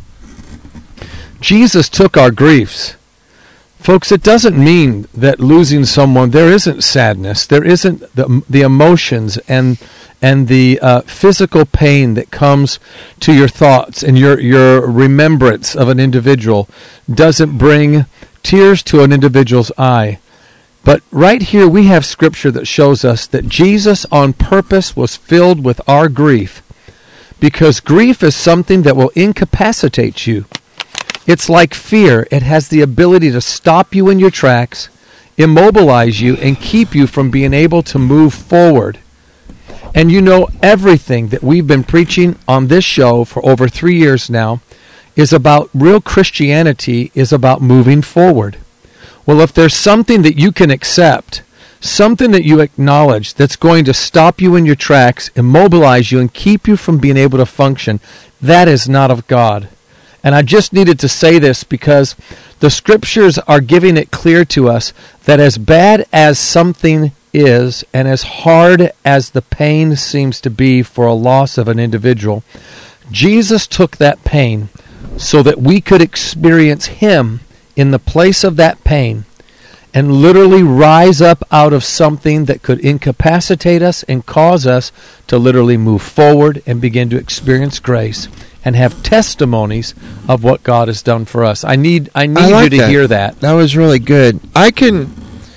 Jesus took our griefs. Folks, it doesn't mean that losing someone, there isn't sadness, there isn't the the emotions and and the uh, physical pain that comes to your thoughts and your, your remembrance of an individual doesn't bring tears to an individual's eye. But right here we have scripture that shows us that Jesus on purpose was filled with our grief, because grief is something that will incapacitate you. It's like fear. It has the ability to stop you in your tracks, immobilize you, and keep you from being able to move forward. And you know, everything that we've been preaching on this show for over three years now is about real Christianity, is about moving forward. Well, if there's something that you can accept, something that you acknowledge that's going to stop you in your tracks, immobilize you, and keep you from being able to function, that is not of God. And I just needed to say this because the scriptures are giving it clear to us that as bad as something is, and as hard as the pain seems to be for a loss of an individual, Jesus took that pain so that we could experience him in the place of that pain and literally rise up out of something that could incapacitate us and cause us to literally move forward and begin to experience grace and have testimonies of what God has done for us. I need I need I like you to that. hear that. That was really good. I can...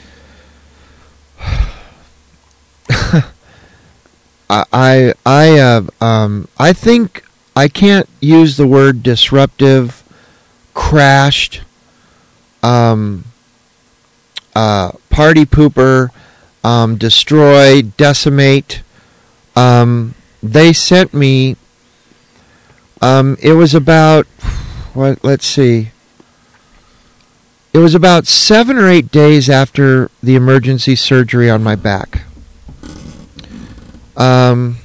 I I I, uh, um, I think I can't use the word disruptive, crashed, um, uh, party pooper, um, destroy, decimate. Um, they sent me... Um, it was about, what, let's see, it was about seven or eight days after the emergency surgery on my back. Um,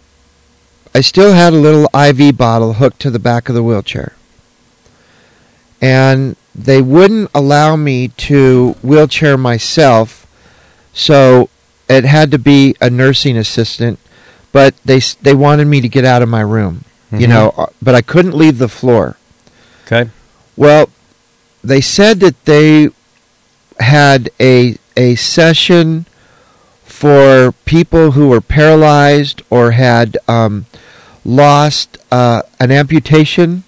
I still had a little I V bottle hooked to the back of the wheelchair. and they wouldn't allow me to wheelchair myself, so it had to be a nursing assistant, but they they wanted me to get out of my room, mm-hmm. you know, but I couldn't leave the floor. Okay. Well, they said that they had a a session for people who were paralyzed or had um, lost uh, an amputation.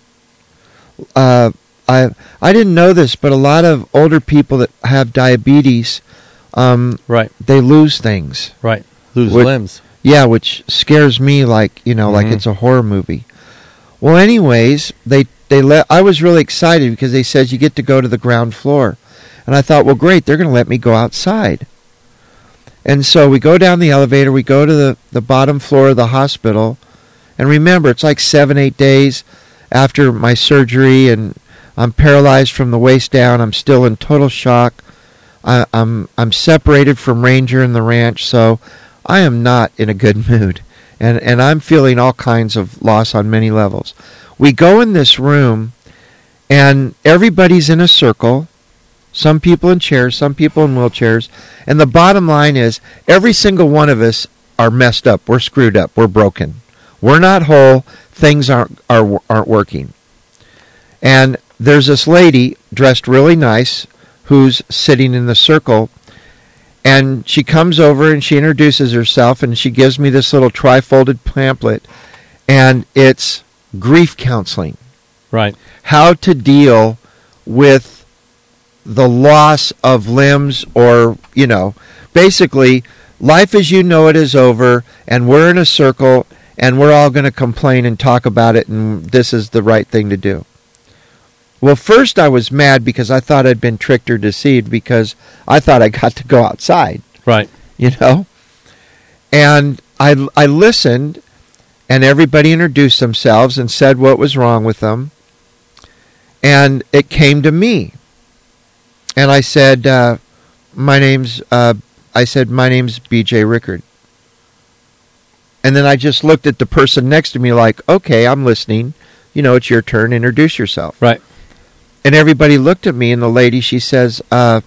Uh, I I didn't know this, but a lot of older people that have diabetes, um, right, they lose things. Right, lose which, limbs. Yeah, which scares me like, you know, mm-hmm. like it's a horror movie. Well, anyways, they they let. I was really excited because they said you get to go to the ground floor, and I thought, well, great, they're going to let me go outside. And so we go down the elevator, we go to the, the bottom floor of the hospital, and remember, it's like seven, eight days after my surgery, and I'm paralyzed from the waist down. I'm still in total shock. I, I'm I'm separated from Ranger and the ranch, so I am not in a good mood, and and I'm feeling all kinds of loss on many levels. We go in this room, and everybody's in a circle. Some people in chairs, some people in wheelchairs. And the bottom line is, every single one of us are messed up. We're screwed up. We're broken. We're not whole. Things aren't, are, aren't working. And there's this lady dressed really nice who's sitting in the circle. And she comes over and she introduces herself and she gives me this little tri-folded pamphlet. And it's grief counseling. Right. How to deal with the loss of limbs, or, you know, basically life as you know it is over, and we're in a circle and we're all going to complain and talk about it, and this is the right thing to do. Well, first I was mad because I thought I'd been tricked or deceived, because I thought I got to go outside. Right. You know? And I, I listened, and everybody introduced themselves and said what was wrong with them. And it came to me. And I said, uh, my name's, uh, I said, my name's B J Rickard. And then I just looked at the person next to me like, okay, I'm listening. You know, it's your turn. Introduce yourself. Right. And everybody looked at me, and the lady, she says, uh,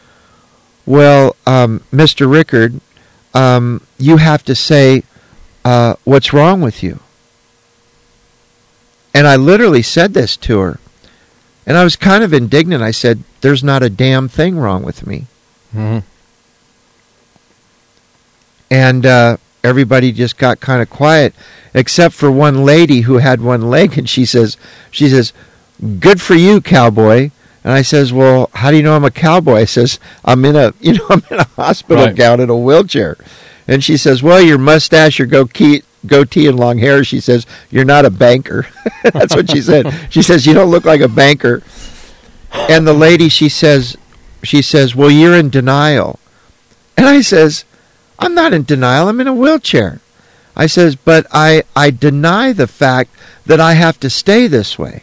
well, um, Mister Rickard, um, you have to say, uh, what's wrong with you? And I literally said this to her. And I was kind of indignant. I said, there's not a damn thing wrong with me. Mm-hmm. And uh, everybody just got kind of quiet, except for one lady who had one leg, and she says, she says, good for you, cowboy. And I says, well, how do you know I'm a cowboy? I says, I'm in a, you know, I'm in a hospital right. gown in a wheelchair. And she says, well, your mustache, your goatee, goatee and long hair, she says, you're not a banker. That's what she said. She says, you don't look like a banker. And the lady, she says, she says, well, you're in denial. And I says, I'm not in denial. I'm in a wheelchair. I says, but I, I deny the fact that I have to stay this way.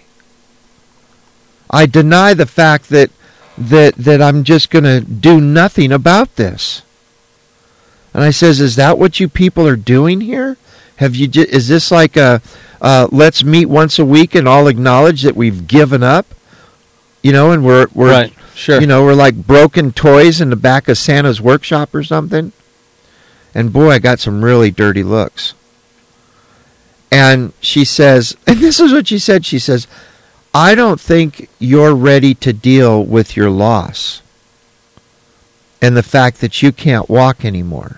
I deny the fact that that that I'm just going to do nothing about this. And I says, is that what you people are doing here? Have you? Is this like a uh, let's meet once a week and all acknowledge that we've given up? You know, and we're we're right. Sure. You know, we're like broken toys in the back of Santa's workshop or something. And boy, I got some really dirty looks. And she says, and this is what she said. She says, I don't think you're ready to deal with your loss and the fact that you can't walk anymore.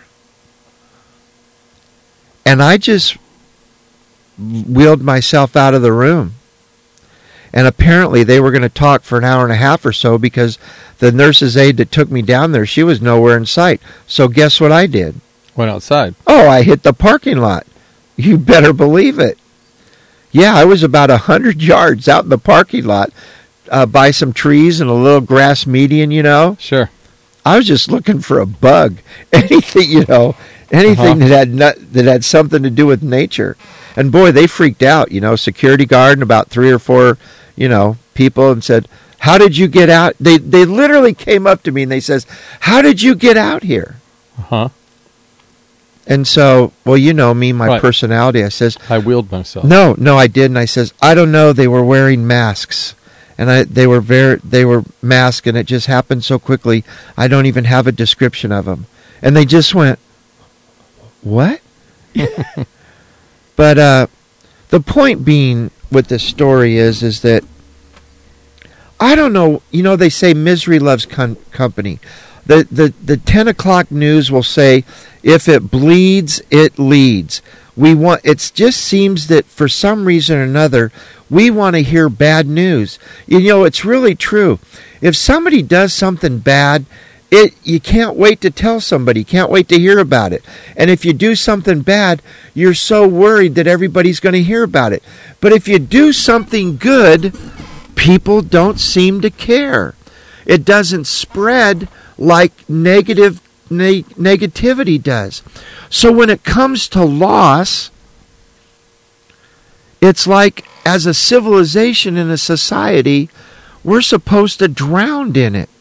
And I just wheeled myself out of the room. And apparently they were going to talk for an hour and a half or so, because the nurse's aide that took me down there, she was nowhere in sight. So guess what I did? Went outside. Oh, I hit the parking lot. You better believe it. Yeah, I was about a hundred yards out in the parking lot uh, by some trees and a little grass median, you know. Sure. I was just looking for a bug, anything, you know, anything uh-huh. that had not, that had something to do with nature. And boy, they freaked out, you know. Security guard and about three or four, you know, people, and said, "How did you get out?" They they literally came up to me and they says, "How did you get out here?" Uh huh. And so, well, you know me, my right. personality. I says, I wheeled myself. No, no, I didn't. I says, I don't know. They were wearing masks. and I, they were very they were masked, and it just happened so quickly. I don't even have a description of them, and they just went, "What?" But uh, the point being with this story is is that I don't know. You know, they say misery loves com- company. The, the the ten o'clock news will say, if it bleeds, it leads. We want. It just seems that for some reason or another, we want to hear bad news. You know, it's really true. If somebody does something bad, it you can't wait to tell somebody. You can't wait to hear about it. And if you do something bad, you're so worried that everybody's going to hear about it. But if you do something good, people don't seem to care. It doesn't spread like negative ne- negativity does. So when it comes to loss, it's like as a civilization and a society, we're supposed to drown in it.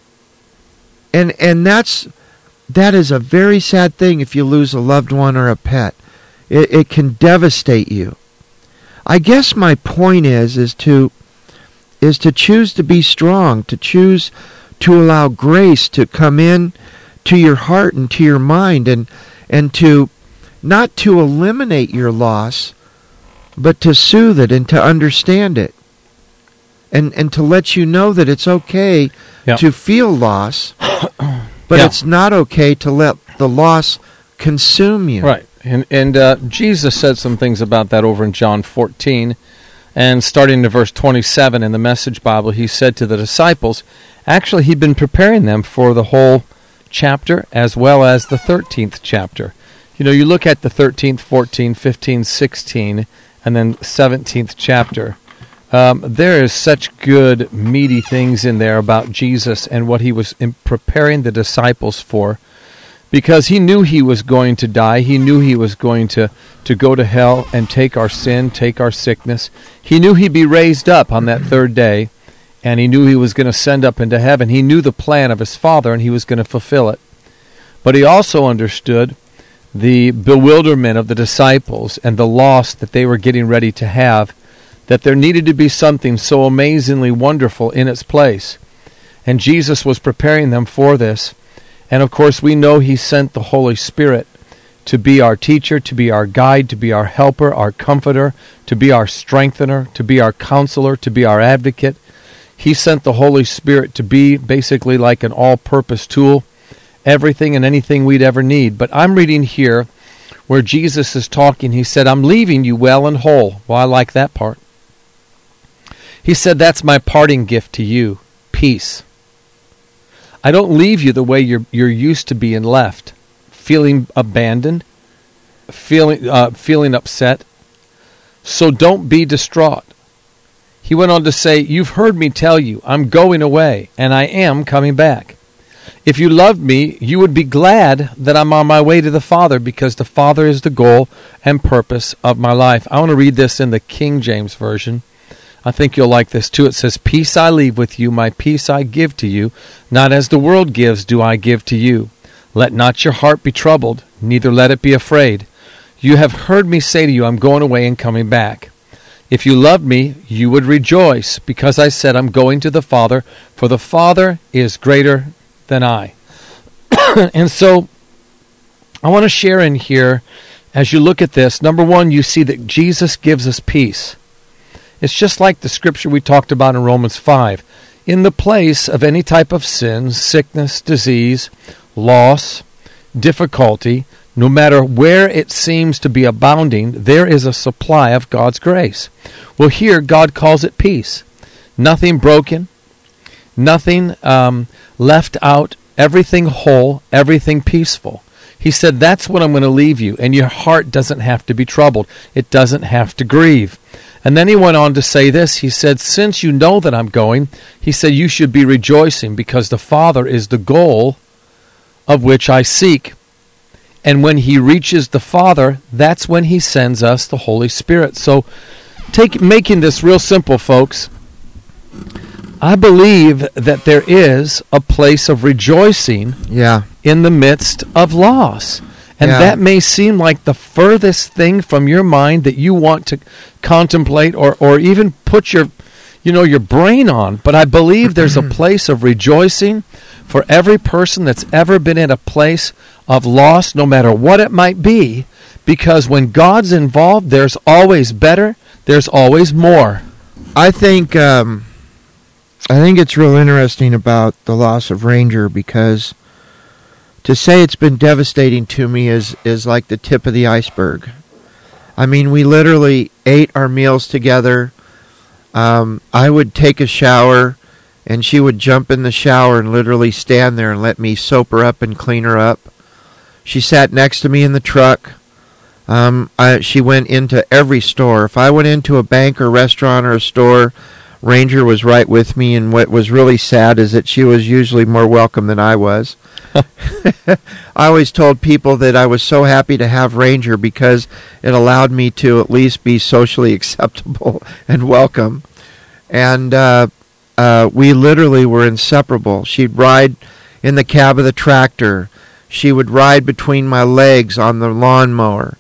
And and that's that is a very sad thing if you lose a loved one or a pet. It, it can devastate you. I guess my point is is to is to choose to be strong, to choose to allow grace to come in to your heart and to your mind, and and to not to eliminate your loss, but to soothe it and to understand it, and and to let you know that it's okay yeah. to feel loss, but yeah. it's not okay to let the loss consume you. Right, and and uh, Jesus said some things about that over in John fourteen, and starting in verse twenty-seven in the Message Bible, he said to the disciples. Actually, he'd been preparing them for the whole chapter as well as the thirteenth chapter. You know, you look at the thirteenth, fourteenth, fifteenth, sixteenth, and then seventeenth chapter. Um, there is such good, meaty things in there about Jesus and what he was in preparing the disciples for, because he knew he was going to die. He knew he was going to, to go to hell and take our sin, take our sickness. He knew he'd be raised up on that third day. And he knew he was going to send up into heaven. He knew the plan of his Father, and he was going to fulfill it. But he also understood the bewilderment of the disciples and the loss that they were getting ready to have, that there needed to be something so amazingly wonderful in its place. And Jesus was preparing them for this. And of course, we know he sent the Holy Spirit to be our teacher, to be our guide, to be our helper, our comforter, to be our strengthener, to be our counselor, to be our advocate. He sent the Holy Spirit to be basically like an all-purpose tool, everything and anything we'd ever need. But I'm reading here where Jesus is talking. He said, I'm leaving you well and whole. Well, I like that part. He said, that's my parting gift to you, peace. I don't leave you the way you're you're used to being left, feeling abandoned, feeling uh, feeling upset. So don't be distraught. He went on to say, you've heard me tell you, I'm going away, and I am coming back. If you loved me, you would be glad that I'm on my way to the Father, because the Father is the goal and purpose of my life. I want to read this in the King James Version. I think you'll like this too. It says, peace I leave with you, my peace I give to you. Not as the world gives do I give to you. Let not your heart be troubled, neither let it be afraid. You have heard me say to you, I'm going away and coming back. If you loved me, you would rejoice, because I said I'm going to the Father, for the Father is greater than I. And so I want to share in here, as you look at this, number one, you see that Jesus gives us peace. It's just like the scripture we talked about in Romans five. In the place of any type of sin, sickness, disease, loss, difficulty, no matter where it seems to be abounding, there is a supply of God's grace. Well, here God calls it peace. Nothing broken, nothing um, left out, everything whole, everything peaceful. He said, that's what I'm going to leave you, and your heart doesn't have to be troubled. It doesn't have to grieve. And then he went on to say this. He said, since you know that I'm going, he said, you should be rejoicing, because the Father is the goal of which I seek. And when he reaches the Father, that's when he sends us the Holy Spirit. So, take making this real simple, folks, I believe that there is a place of rejoicing yeah. in the midst of loss. And yeah. that may seem like the furthest thing from your mind that you want to contemplate or, or even put your, you know, your brain on, but I believe there's a place of rejoicing for every person that's ever been in a place of loss, no matter what it might be, because when God's involved, there's always better, there's always more. I think um, I think it's real interesting about the loss of Ranger, because to say it's been devastating to me is, is like the tip of the iceberg. I mean, we literally ate our meals together. Um, I would take a shower, and she would jump in the shower and literally stand there and let me soap her up and clean her up. She sat next to me in the truck. Um, I, she went into every store. If I went into a bank or restaurant or a store, Ranger was right with me, and what was really sad is that she was usually more welcome than I was. I always told people that I was so happy to have Ranger because it allowed me to at least be socially acceptable and welcome. And uh, uh, we literally were inseparable. She'd ride in the cab of the tractor. She would ride between my legs on the lawnmower.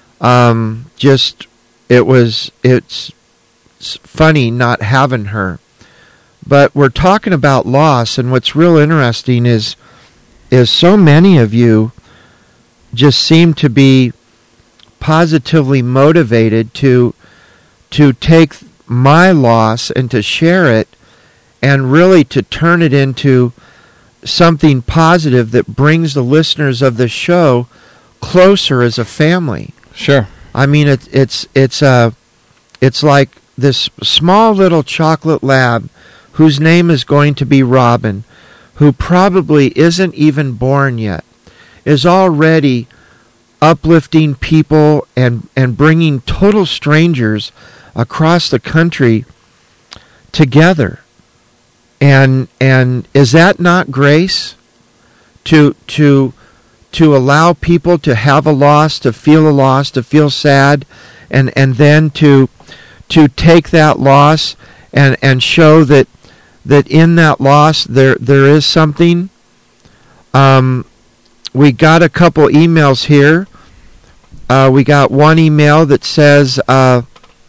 Um, just, it was, it's funny not having her. But we're talking about loss, and what's real interesting is is so many of you just seem to be positively motivated to to take my loss and to share it, and really to turn it into something positive that brings the listeners of the show closer as a family. Sure. I mean, it, it's it's uh, it's like this small little chocolate lab whose name is going to be Robin, who probably isn't even born yet, is already uplifting people and, and bringing total strangers across the country together. And and is that not grace? To to to allow people to have a loss, to feel a loss, to feel sad, and, and then to to take that loss and, and show that that in that loss there there is something. Um, we got a couple emails here. Uh, we got one email that says, uh,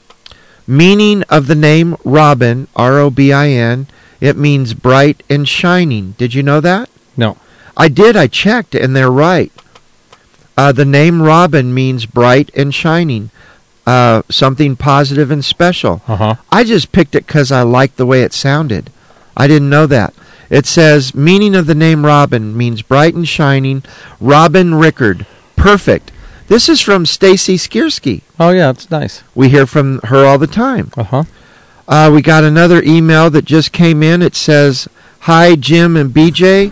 meaning of the name Robin, R O B I N, it means bright and shining. Did you know that? No. I did. I checked, and they're right. Uh, the name Robin means bright and shining. Uh, something positive and special. Uh-huh. I just picked it because I liked the way it sounded. I didn't know that. It says, meaning of the name Robin means bright and shining. Robin Rickard. Perfect. This is from Stacy Skierski. Oh, yeah, it's nice. We hear from her all the time. Uh-huh. Uh, we got another email that just came in. It says, hi, Jim and B J.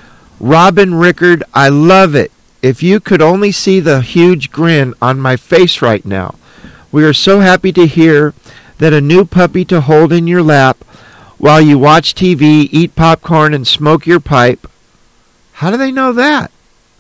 Robin Rickard, I love it. If you could only see the huge grin on my face right now. We are so happy to hear that a new puppy to hold in your lap while you watch T V, eat popcorn, and smoke your pipe. How do they know that?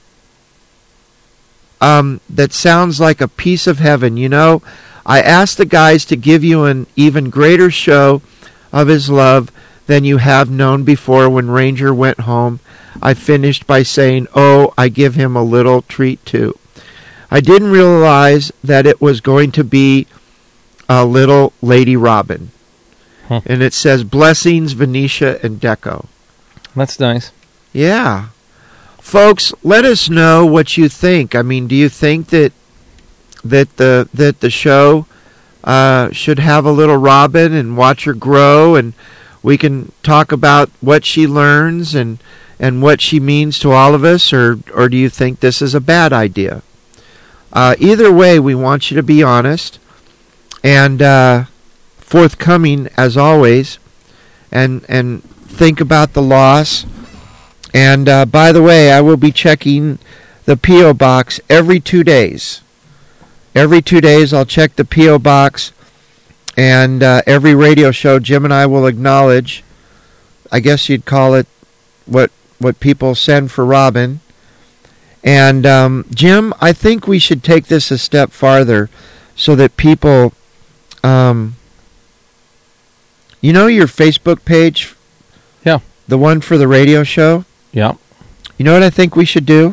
Um, that sounds like a piece of heaven. You know, I asked the guys to give you an even greater show of his love than you have known before. When Ranger went home, I finished by saying, oh, I give him a little treat too. I didn't realize that it was going to be a little Lady Robin. Huh. And it says, blessings, Venetia and Deco. That's nice. Yeah. Folks, let us know what you think. I mean, do you think that that the that the show uh, should have a little Robin and watch her grow, and we can talk about what she learns and and what she means to all of us, or or do you think this is a bad idea? Uh, either way, we want you to be honest and uh, forthcoming as always, and and think about the loss. And uh, by the way, I will be checking the P O box every two days. Every two days, I'll check the P O box, and uh, every radio show, Jim and I will acknowledge. I guess you'd call it what what people send for Robin. And, um, Jim, I think we should take this a step farther so that people, um, you know your Facebook page? Yeah. The one for the radio show? Yeah. You know what I think we should do?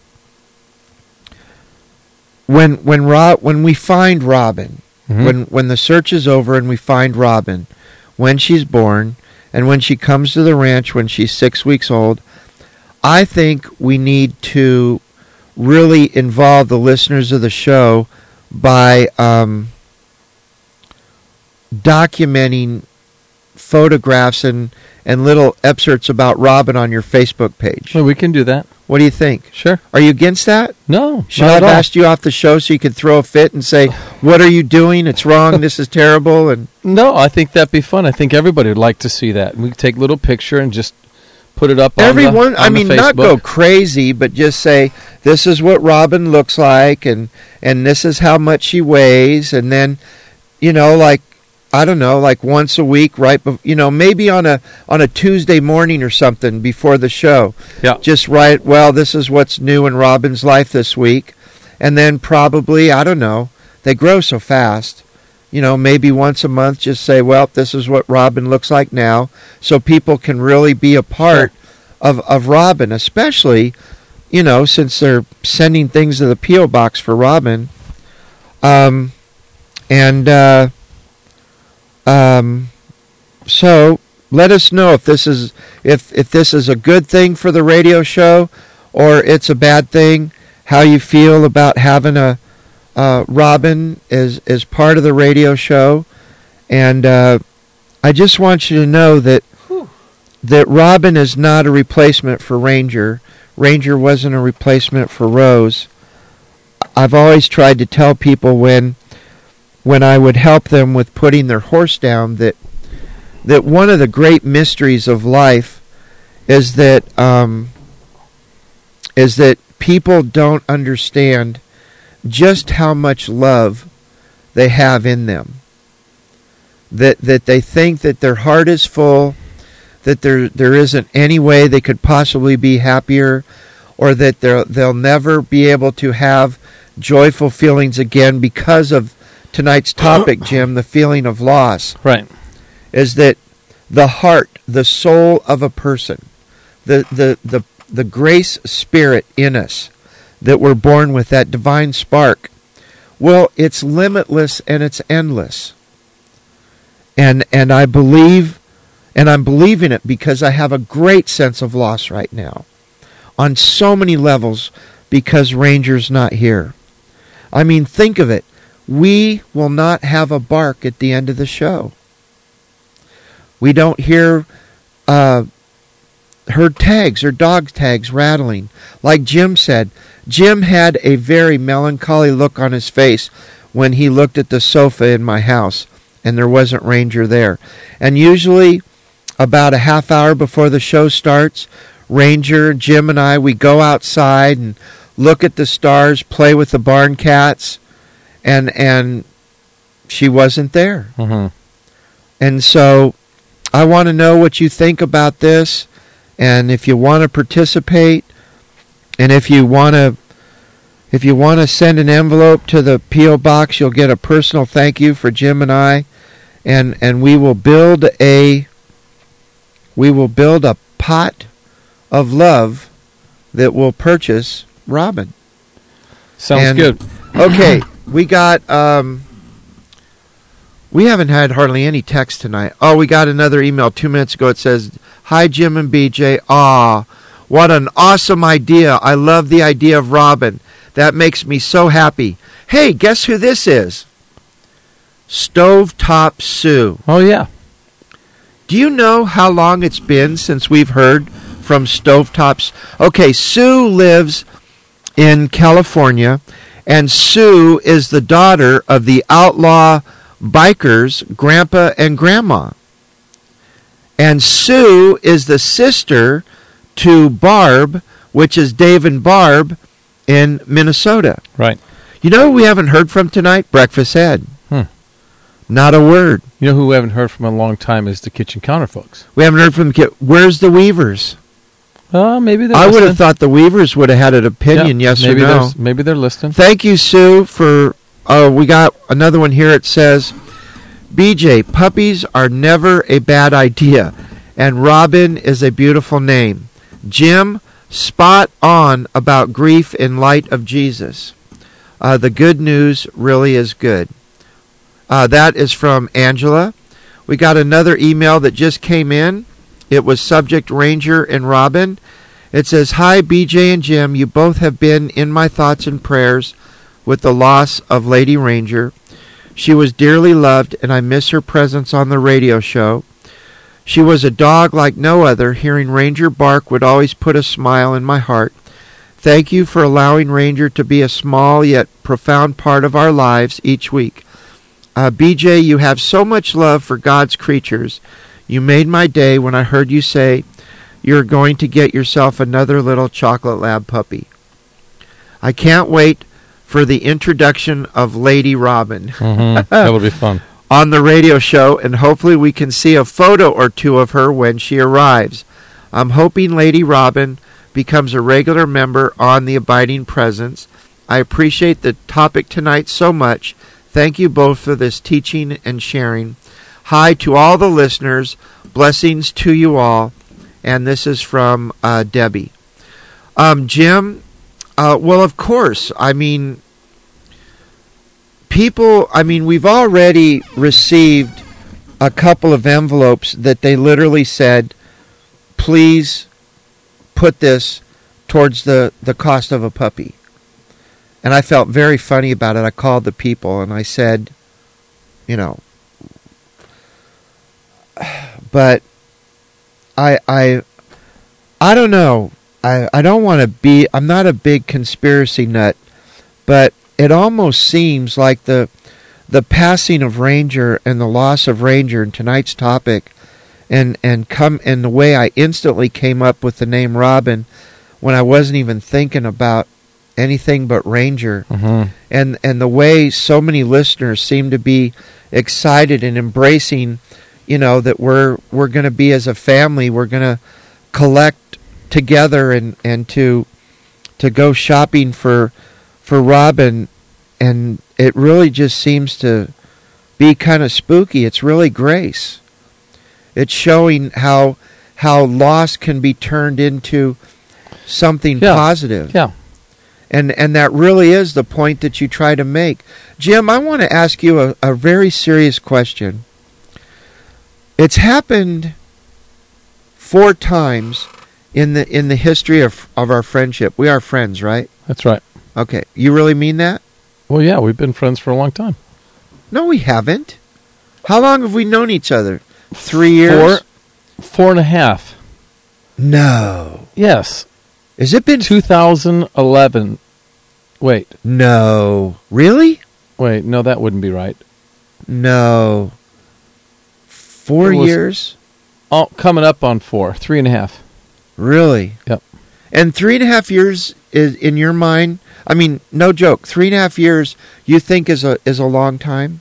When when Rob, when we find Robin, mm-hmm. when when the search is over and we find Robin, when she's born, and when she comes to the ranch when she's six weeks old. I think we need to really involve the listeners of the show by um, documenting photographs and, and little excerpts about Robin on your Facebook page. Well, we can do that. What do you think? Sure. Are you against that? No, Should not I have at all. asked you off the show so you could throw a fit and say, what are you doing? It's wrong. This is terrible. And No, I think that'd be fun. I think everybody would like to see that. We could take a little picture and just put it up on everyone, the, on I mean, the not go Facebook. crazy, but just say, this is what Robin looks like, and, and this is how much she weighs. And then, you know, like, I don't know, like once a week, right? bef- You know, maybe on a on a Tuesday morning or something before the show. Yeah. Just write, well, this is what's new in Robin's life this week. And then probably, I don't know, they grow so fast. You know, maybe once a month just say, well, this is what Robin looks like now. So people can really be a part of, of Robin, especially, you know, since they're sending things to the P O box for Robin. Um, and... uh Um, so let us know if this is if if this is a good thing for the radio show or it's a bad thing. How you feel about having a uh, Robin as as part of the radio show, and uh, I just want you to know that that Robin is not a replacement for Ranger. Ranger wasn't a replacement for Rose. I've always tried to tell people when. when I would help them with putting their horse down, that that one of the great mysteries of life is that um, is that people don't understand just how much love they have in them. That that they think that their heart is full, that there there isn't any way they could possibly be happier, or that they'll they'll never be able to have joyful feelings again because of tonight's topic, Jim, the feeling of loss. Right. Is that the heart, the soul of a person, the, the, the, the grace spirit in us, that we're born with, that divine spark, well, it's limitless and it's endless. And and I believe, and I'm believing it because I have a great sense of loss right now on so many levels because Ranger's not here. I mean, think of it. We will not have a bark at the end of the show. We don't hear uh, her tags or dog tags rattling. Like Jim said, Jim had a very melancholy look on his face when he looked at the sofa in my house and there wasn't Ranger there. And usually about a half hour before the show starts, Ranger, Jim, and I, we go outside and look at the stars, play with the barn cats, and and she wasn't there. Mm-hmm. And so I want to know what you think about this, and if you want to participate, and if you want to if you want to send an envelope to the P O box, you'll get a personal thank you for Jim and I, and and we will build a we will build a pot of love that will purchase Robin. Sounds And- good. Okay, we got, um, we haven't had hardly any text tonight. Oh, we got another email two minutes ago. It says, hi, Jim and B J. Aw, what an awesome idea. I love the idea of Robin. That makes me so happy. Hey, guess who this is? Stovetop Sue. Oh, yeah. Do you know how long it's been since we've heard from Stovetops? Okay, Sue lives in California, and Sue is the daughter of the outlaw bikers, Grandpa and Grandma. And Sue is the sister to Barb, which is Dave and Barb in Minnesota. Right. You know who we haven't heard from tonight? Breakfast Ed. Hmm. Not a word. You know who we haven't heard from in a long time is the Kitchen Counter folks. We haven't heard from the kid. Where's the Weavers? Uh, maybe they're I would listening. have thought the Weavers would have had an opinion, Yeah, yes maybe or no. they're- Maybe they're listening. Thank you, Sue, for... Oh, we got another one here. It says, B J, puppies are never a bad idea, and Robin is a beautiful name. Jim, spot on about grief in light of Jesus. Uh, the good news really is good. Uh, that is from Angela. We got another email that just came in. It was subject Ranger and Robin. It says, "Hi, B J and Jim. You both have been in my thoughts and prayers with the loss of Lady Ranger. She was dearly loved, and I miss her presence on the radio show. She was a dog like no other. Hearing Ranger bark would always put a smile in my heart. Thank you for allowing Ranger to be a small yet profound part of our lives each week. Uh, B J, you have so much love for God's creatures. You made my day when I heard you say you're going to get yourself another little chocolate lab puppy. I can't wait for the introduction of Lady Robin." Mm-hmm. That'll be fun. "On the radio show, and hopefully we can see a photo or two of her when she arrives. I'm hoping Lady Robin becomes a regular member on the Abiding Presence. I appreciate the topic tonight so much. Thank you both for this teaching and sharing. Hi to all the listeners. Blessings to you all." And this is from uh, Debbie. Um, Jim, uh, well, of course, I mean, people, I mean, we've already received a couple of envelopes that they literally said, please put this towards the, the cost of a puppy. And I felt very funny about it. I called the people and I said, you know, but I I I don't know. I, I don't want to be, I'm not a big conspiracy nut, but it almost seems like the the passing of Ranger and the loss of Ranger in tonight's topic and and come and the way I instantly came up with the name Robin when I wasn't even thinking about anything but Ranger. Mm-hmm. and and the way so many listeners seem to be excited and embracing, you know, that we're we're going to be as a family, we're going to collect together and and to to go shopping for for Robin, and it really just seems to be kind of spooky. It's really grace. It's showing how how loss can be turned into something yeah. positive. Yeah. And and that really is the point that you try to make. Jim, I want to ask you a, a very serious question. It's happened four times in the in the history of of our friendship. We are friends, right? That's right. Okay. You really mean that? Well, yeah, we've been friends for a long time. No, we haven't. How long have we known each other? Three years? Four, four and a half. No. Yes. Has it been two thousand eleven. Wait. No. Really? Wait, no, that wouldn't be right. No. Four It was- years? Oh, coming up on four. Three and a half. Really? Yep. And three and a half years is in your mind? I mean, no joke. Three and a half years you think is a is a long time?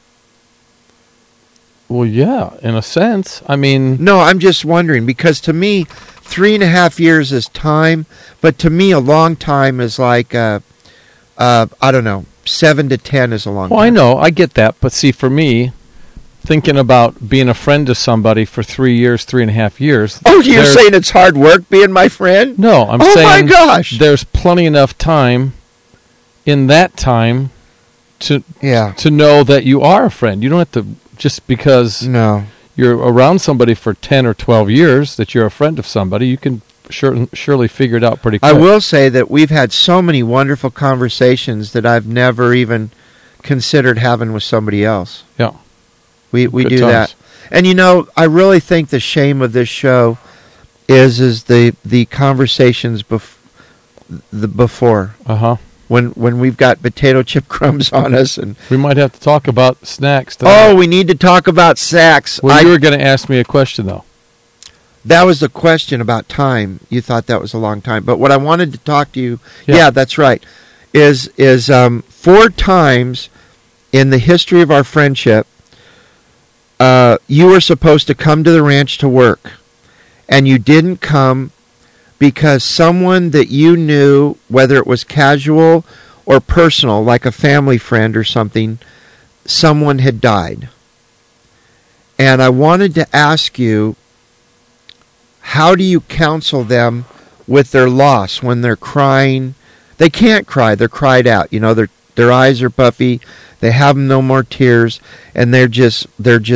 Well, yeah, in a sense. I mean, No, I'm just wondering, because to me, three and a half years is time, but to me, a long time is like, uh, uh, I don't know, seven to ten is a long well, time. I know, I get that, but see, for me, thinking about being a friend to somebody for three years, three and a half years. Oh, you're there's- saying it's hard work being my friend? No, I'm Oh, my saying gosh. there's plenty enough time in that time to Yeah. to know that you are a friend. You don't have to, just because No. you're around somebody for ten or twelve years that you're a friend of somebody, you can sure, surely figure it out pretty quick. I will say that we've had so many wonderful conversations that I've never even considered having with somebody else. Yeah. We we Good do times. that. And you know, I really think the shame of this show is is the the conversations bef- the before Uh-huh. when when we've got potato chip crumbs on us and We might have to talk about snacks tonight. oh, we need to talk about sex. Well, I- you were going to ask me a question, though. that was the question about time. You thought that was a long time, but what I wanted to talk to you, Yeah. yeah, that's right, is is um, four times in the history of our friendship, uh, you were supposed to come to the ranch to work, and you didn't come because someone that you knew, whether it was casual or personal, like a family friend or something, someone had died. And I wanted to ask you, how do you counsel them with their loss when they're crying? They can't cry. They're cried out. You know, their their eyes are puffy. They have no more tears, and they're just they're just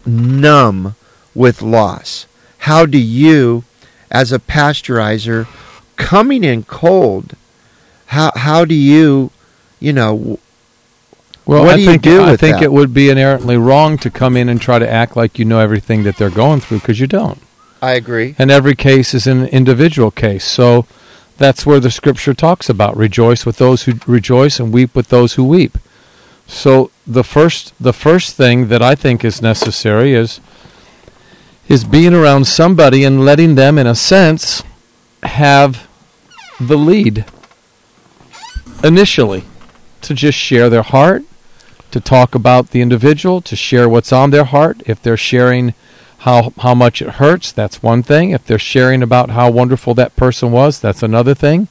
numb with loss? How do you, as a pasteurizer, coming in cold, how how do you, you know, well, what I do think, you do I with think that? it would be inherently wrong to come in and try to act like you know everything that they're going through, because you don't. I agree. And every case is an individual case. So that's where the scripture talks about rejoice with those who rejoice and weep with those who weep. So the first the first thing that I think is necessary is is being around somebody and letting them, in a sense, have the lead initially, to just share their heart, to talk about the individual, to share what's on their heart. If they're sharing how how much it hurts, that's one thing. If they're sharing about how wonderful that person was, that's another thing.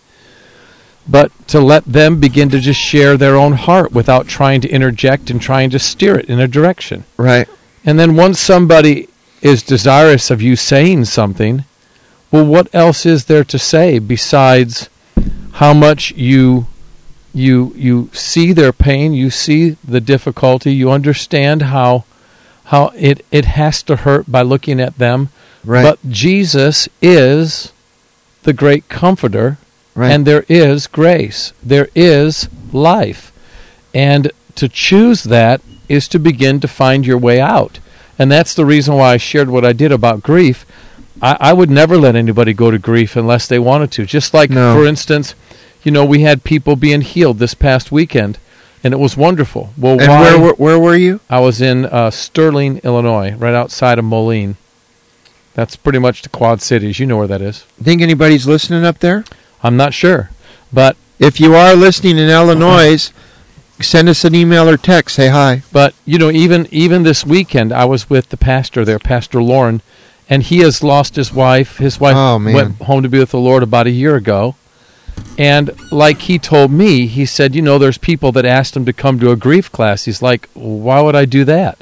But to let them begin to just share their own heart without trying to interject and trying to steer it in a direction. Right. And then once somebody is desirous of you saying something, well, what else is there to say besides how much you you you see their pain, you see the difficulty, you understand how how it, it has to hurt by looking at them. Right. But Jesus is the great comforter, Right. and there is grace. There is life. And to choose that is to begin to find your way out. And that's the reason why I shared what I did about grief. I, I would never let anybody go to grief unless they wanted to. Just like, No. for instance, you know, we had people being healed this past weekend, and it was wonderful. Well, And why? where, where where were you? I was in uh, Sterling, Illinois, right outside of Moline. That's pretty much the Quad Cities. You know where that is. Think anybody's listening up there? I'm not sure, but If you are listening in Illinois, send us an email or text. Say hi. but you know, even even this weekend, I was with the pastor there, Pastor Lauren, and he has lost his wife. His wife Oh, man. went home to be with the Lord about a year ago. And like he told me, he said, you know, there's people that asked him to come to a grief class. He's like, why would I do that?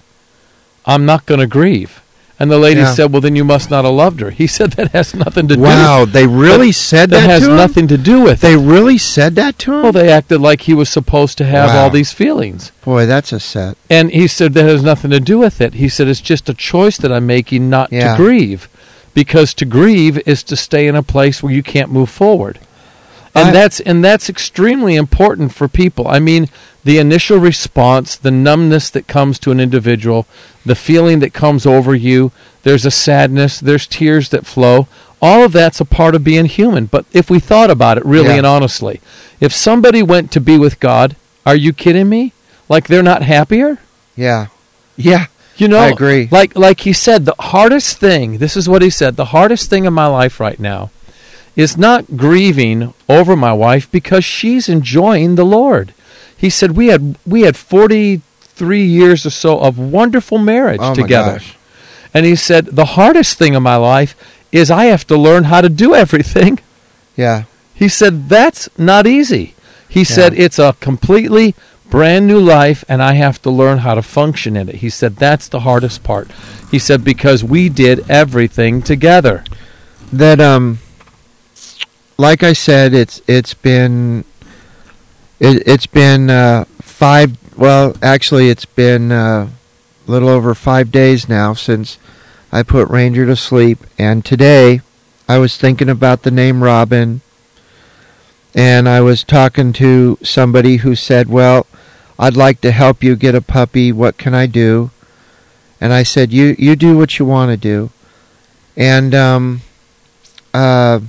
I'm not going to grieve. And the lady Yeah. said, well, then you must not have loved her. He said that has nothing to do Wow, they really said that that, has to him? nothing to do with They it. really said that to him? Well, they acted like he was supposed to have Wow. all these feelings. Boy, that's a set. And he said that has nothing to do with it. He said it's just a choice that I'm making not Yeah. to grieve. Because to grieve is to stay in a place where you can't move forward. And I- that's and that's extremely important for people. I mean, the initial response, the numbness that comes to an individual, the feeling that comes over you, there's a sadness, there's tears that flow. All of that's a part of being human. But if we thought about it really Yeah. and honestly, if somebody went to be with God, are you kidding me? Like they're not happier? Yeah. Yeah. You know, I agree. Like like he said, the hardest thing, this is what he said, the hardest thing in my life right now is not grieving over my wife because she's enjoying the Lord. He said we had we had forty-three years or so of wonderful marriage Oh, my together. gosh. And he said the hardest thing in my life is I have to learn how to do everything. Yeah. He said that's not easy. He said it's a completely brand new life and I have to learn how to function in it. He said that's the hardest part. He said because we did everything together. That um like I said, it's it's been it, it's been uh, five well, actually it's been uh, a little over five days now since I put Ranger to sleep, and today I was thinking about the name Robin, and I was talking to somebody who said, well, I'd like to help you get a puppy. What can I do? And I said, you you do what you want to do. And um uh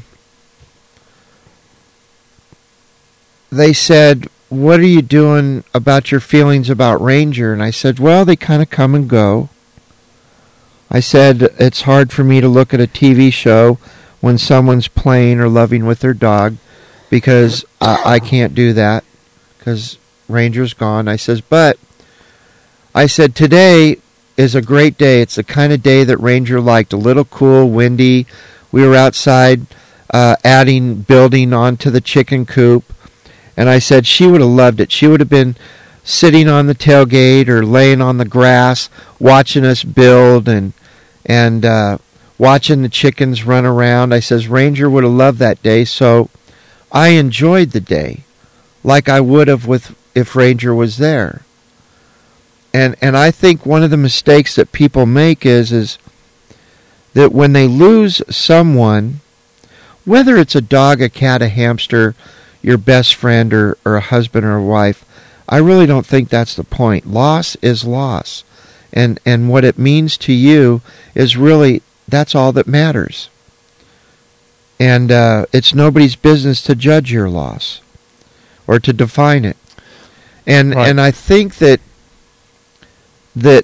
they said, what are you doing about your feelings about Ranger? And I said, well, they kind of come and go. I said, it's hard for me to look at a T V show when someone's playing or loving with their dog because I, I can't do that because Ranger's gone. I says, but I said, today is a great day. It's the kind of day that Ranger liked, a little cool, windy. We were outside uh, adding building onto the chicken coop. And I said she would have loved it. She would have been sitting on the tailgate or laying on the grass watching us build and and uh, watching the chickens run around. I says Ranger would have loved that day. So I enjoyed the day like I would have with if Ranger was there. and and I think one of the mistakes that people make is is that when they lose someone, whether it's a dog, a cat, a hamster, your best friend, or, or a husband or a wife, I really don't think that's the point. Loss is loss. And and what it means to you is really, that's all that matters. And uh, it's nobody's business to judge your loss or to define it. And right. and I think that that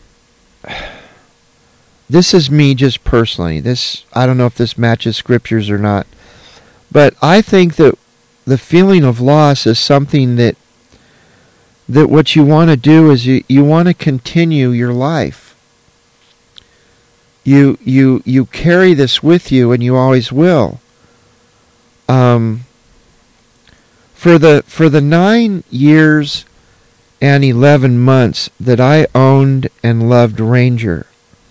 this is me just personally. This, I don't know if this matches scriptures or not, but I think that the feeling of loss is something that that what you want to do is you, you want to continue your life. You you you carry this with you, and you always will. Um, for the for the nine years and eleven months that I owned and loved Ranger,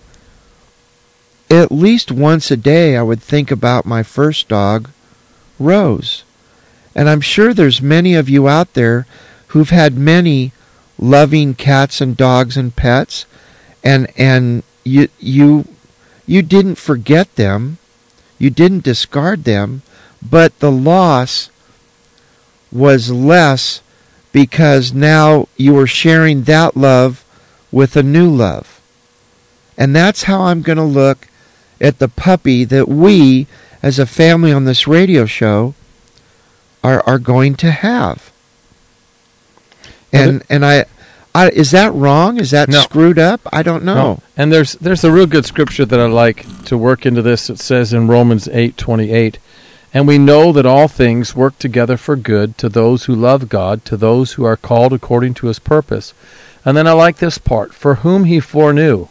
at least once a day I would think about my first dog, Rose. And I'm sure there's many of you out there who've had many loving cats and dogs and pets, and and you you you didn't forget them, you didn't discard them, but the loss was less because now you were sharing that love with a new love. And that's how I'm going to look at the puppy that we, as a family on this radio show, are are going to have. And and I, I is that wrong? Is that No. screwed up? I don't know. No. And there's there's a real good scripture that I like to work into this. It says in Romans eight twenty-eight, and we know that all things work together for good to those who love God, to those who are called according to his purpose. And then I like this part, for whom he foreknew,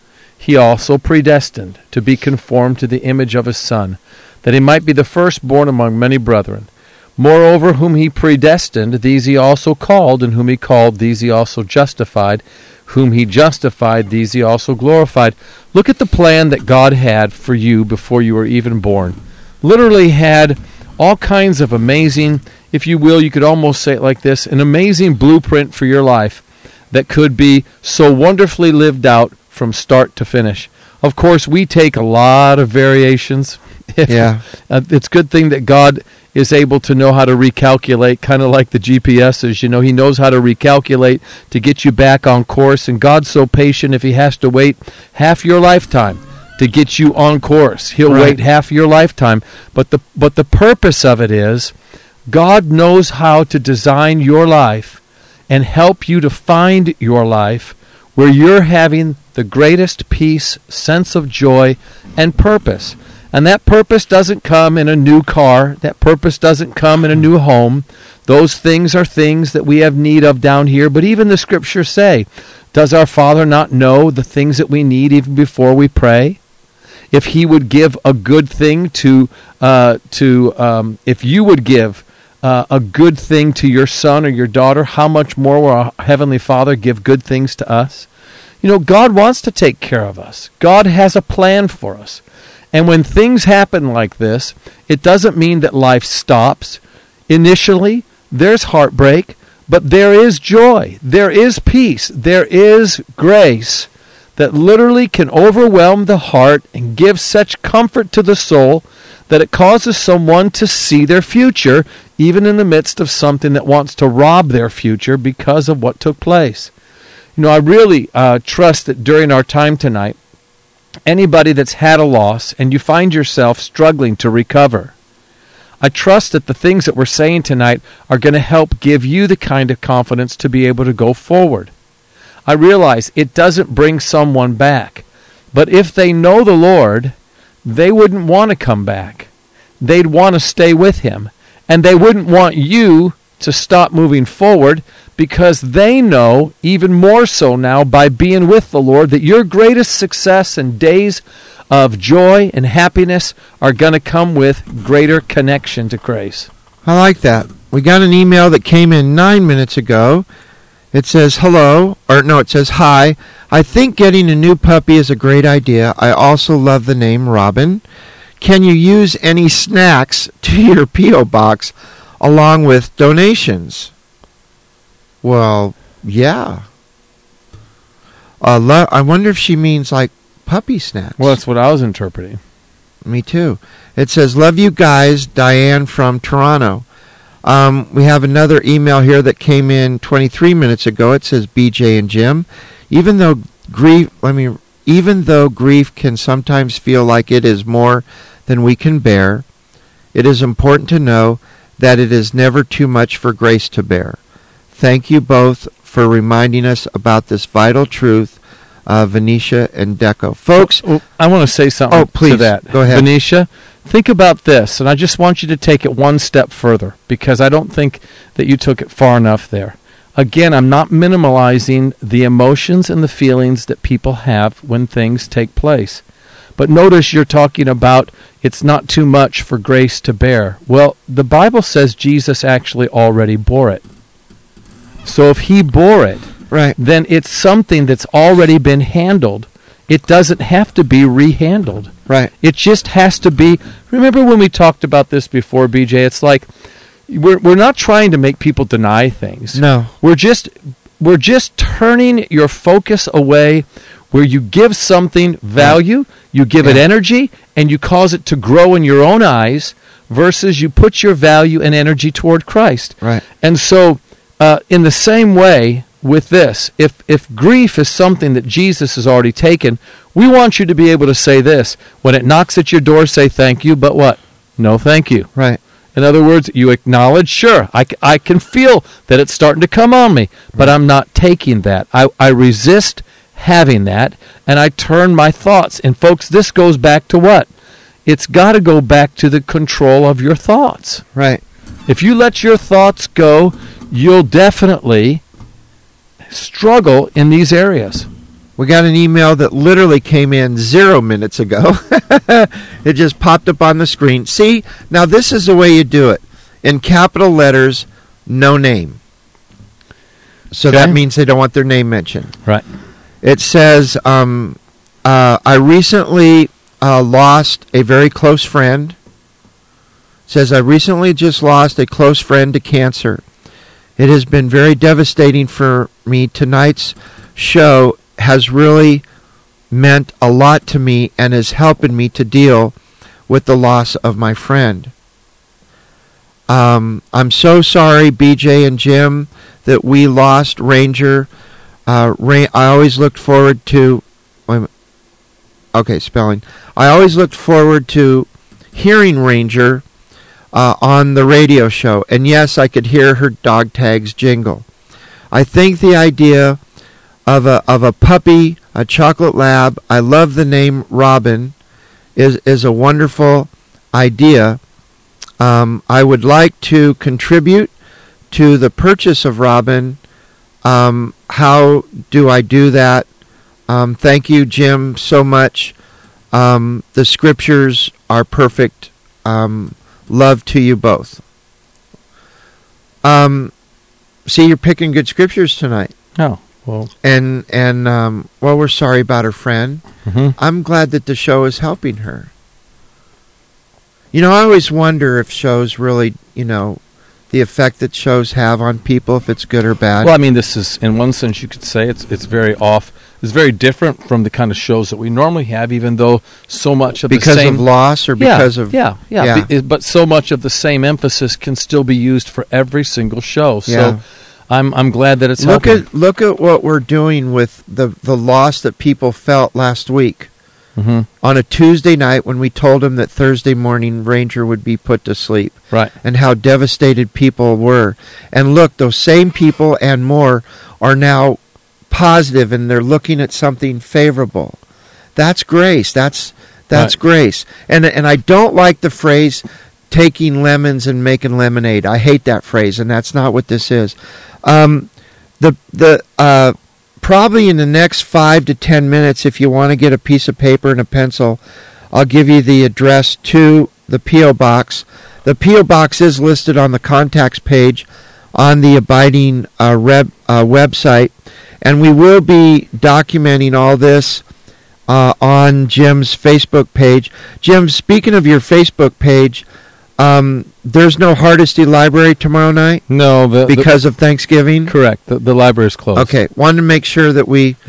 he also predestined to be conformed to the image of his Son, that he might be the firstborn among many brethren. Moreover, whom he predestined, these he also called, and whom he called, these he also justified. Whom he justified, these he also glorified. Look at the plan that God had for you before you were even born. Literally had all kinds of amazing, if you will, you could almost say it like this, an amazing blueprint for your life that could be so wonderfully lived out from start to finish. Of course, we take a lot of variations. Yeah. uh, it's a good thing that God is able to know how to recalculate, kind of like the G P S's. You know, he knows how to recalculate to get you back on course. And God's so patient, if he has to wait half your lifetime to get you on course, he'll Right. wait half your lifetime. But the but the purpose of it is God knows how to design your life and help you to find your life where you're having the greatest peace, sense of joy, and purpose. And that purpose doesn't come in a new car. That purpose doesn't come in a new home. Those things are things that we have need of down here. But even the scriptures say, does our Father not know the things that we need even before we pray? If he would give a good thing to, uh, to um, if you would give uh, a good thing to your son or your daughter, how much more will our Heavenly Father give good things to us? You know, God wants to take care of us. God has a plan for us. And when things happen like this, it doesn't mean that life stops. Initially, there's heartbreak, but there is joy. There is peace. There is grace that literally can overwhelm the heart and give such comfort to the soul that it causes someone to see their future, even in the midst of something that wants to rob their future because of what took place. You know, I really uh, trust that during our time tonight, anybody that's had a loss and you find yourself struggling to recover, I trust that the things that we're saying tonight are going to help give you the kind of confidence to be able to go forward. I realize it doesn't bring someone back, but if they know the Lord, they wouldn't want to come back. They'd want to stay with him, and they wouldn't want you to stop moving forward, because they know, even more so now by being with the Lord, that your greatest success and days of joy and happiness are going to come with greater connection to grace. I like that. We got an email that came in nine minutes ago. It says, hello, or no, it says, hi. I think getting a new puppy is a great idea. I also love the name Robin. Can you use any snacks to your P O box along with donations? Well, yeah. Uh, lo- I wonder if she means like puppy snacks. Well, that's what I was interpreting. Me too. It says, love you guys, Diane from Toronto. Um, we have another email here that came in twenty-three minutes ago. It says, B J and Jim, even though grief, let me, even though grief can sometimes feel like it is more than we can bear, it is important to know that it is never too much for grace to bear. Thank you both for reminding us about this vital truth, uh, Venetia and Deco. Folks, oh, I want to say something oh, please, to that. Go ahead. Venetia, think about this, and I just want you to take it one step further, because I don't think that you took it far enough there. Again, I'm not minimalizing the emotions and the feelings that people have when things take place. But notice you're talking about it's not too much for grace to bear. Well, the Bible says Jesus actually already bore it. So if he bore it, right, then it's something that's already been handled. It doesn't have to be rehandled. Right. It just has to be. Remember when we talked about this before, B J? It's like we're we're not trying to make people deny things. No. We're just we're just turning your focus away where you give something value, you give yeah. it energy, and you cause it to grow in your own eyes versus you put your value and energy toward Christ. Right. And so uh, in the same way with this, if if grief is something that Jesus has already taken, we want you to be able to say this. When it knocks at your door, say thank you, but what? No thank you. Right. In other words, you acknowledge, sure, I, c- I can feel that it's starting to come on me, but I'm not taking that. I, I resist having that, and I turn my thoughts. And folks, this goes back to what? It's got to go back to the control of your thoughts. Right. If you let your thoughts go, you'll definitely struggle in these areas. We got an email that literally came in zero minutes ago. It just popped up on the screen. See, now this is the way you do it. In capital letters, no name. So Okay. that means they don't want their name mentioned. Right. It says, um, uh, I recently uh, lost a very close friend. It says, I recently just lost a close friend to cancer. It has been very devastating for me. Tonight's show has really meant a lot to me and is helping me to deal with the loss of my friend. Um, I'm so sorry, B J and Jim, that we lost Ranger. Uh, Ra- I always looked forward to... Wait a minute. Okay, spelling. I always looked forward to hearing Ranger uh, on the radio show. And yes, I could hear her dog tags jingle. I think the idea of a of a puppy, a chocolate lab, I love the name Robin, is is a wonderful idea. Um, I would like to contribute to the purchase of Robin. Um, how do I do that? Um, thank you, Jim, so much. Um, the scriptures are perfect. Um, love to you both. Um, see, you're picking good scriptures tonight. Oh, well. And, and um, well, we're sorry about her friend. Mm-hmm. I'm glad that the show is helping her. You know, I always wonder if shows really, you know, the effect that shows have on people, if it's good or bad. Well, I mean, this is, in one sense, you could say it's it's very off. It's very different from the kind of shows that we normally have, even though so much of because the same... of loss or yeah, because of... Yeah, yeah, yeah. Be, but so much of the same emphasis can still be used for every single show. So Yeah. I'm I'm glad that it's Look helping. at look at what we're doing with the, the loss that people felt last week. Mm-hmm. On a Tuesday night when we told them that Thursday morning Ranger would be put to sleep. Right. And how devastated people were. And look, those same people and more are now positive and they're looking at something favorable. That's grace. That's that's right. grace. And and I don't like the phrase taking lemons and making lemonade. I hate that phrase, and that's not what this is. Um, the the uh, probably in the next five to ten minutes, if you want to get a piece of paper and a pencil, I'll give you the address to the P O box. The P O box is listed on the contacts page on the Abiding uh, Reb, uh, website, and we will be documenting all this uh, on Jim's Facebook page. Jim, speaking of your Facebook page, um, there's no Hardesty Library tomorrow night? No, the, because the, of Thanksgiving? Correct. The, the library is closed. Okay, wanted to make sure that we yeah.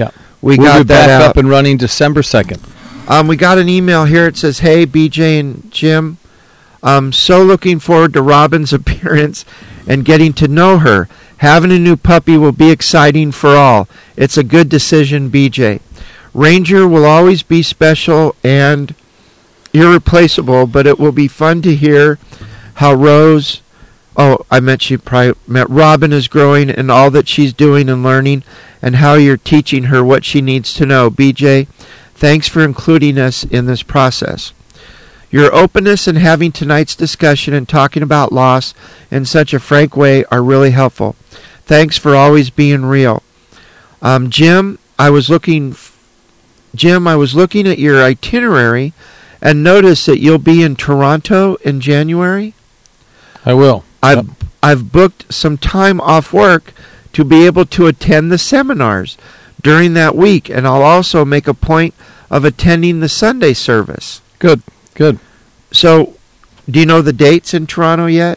we we'll got be that back out. up and running December second. Um, we got an email here. It says, "Hey, B J and Jim, um, so looking forward to Robin's appearance and getting to know her. Having a new puppy will be exciting for all. It's a good decision, B J. Ranger will always be special and irreplaceable, but it will be fun to hear how Rose, oh, I meant she probably meant Robin is growing and all that she's doing and learning, and how you're teaching her what she needs to know. B J, thanks for including us in this process. Your openness in having tonight's discussion and talking about loss in such a frank way are really helpful. Thanks for always being real. Um, Jim, I was looking, Jim, I was looking at your itinerary and noticed that you'll be in Toronto in January. I will. I've Yep. I've booked some time off work to be able to attend the seminars during that week, and I'll also make a point of attending the Sunday service. Good. Good. So, do you know the dates in Toronto yet?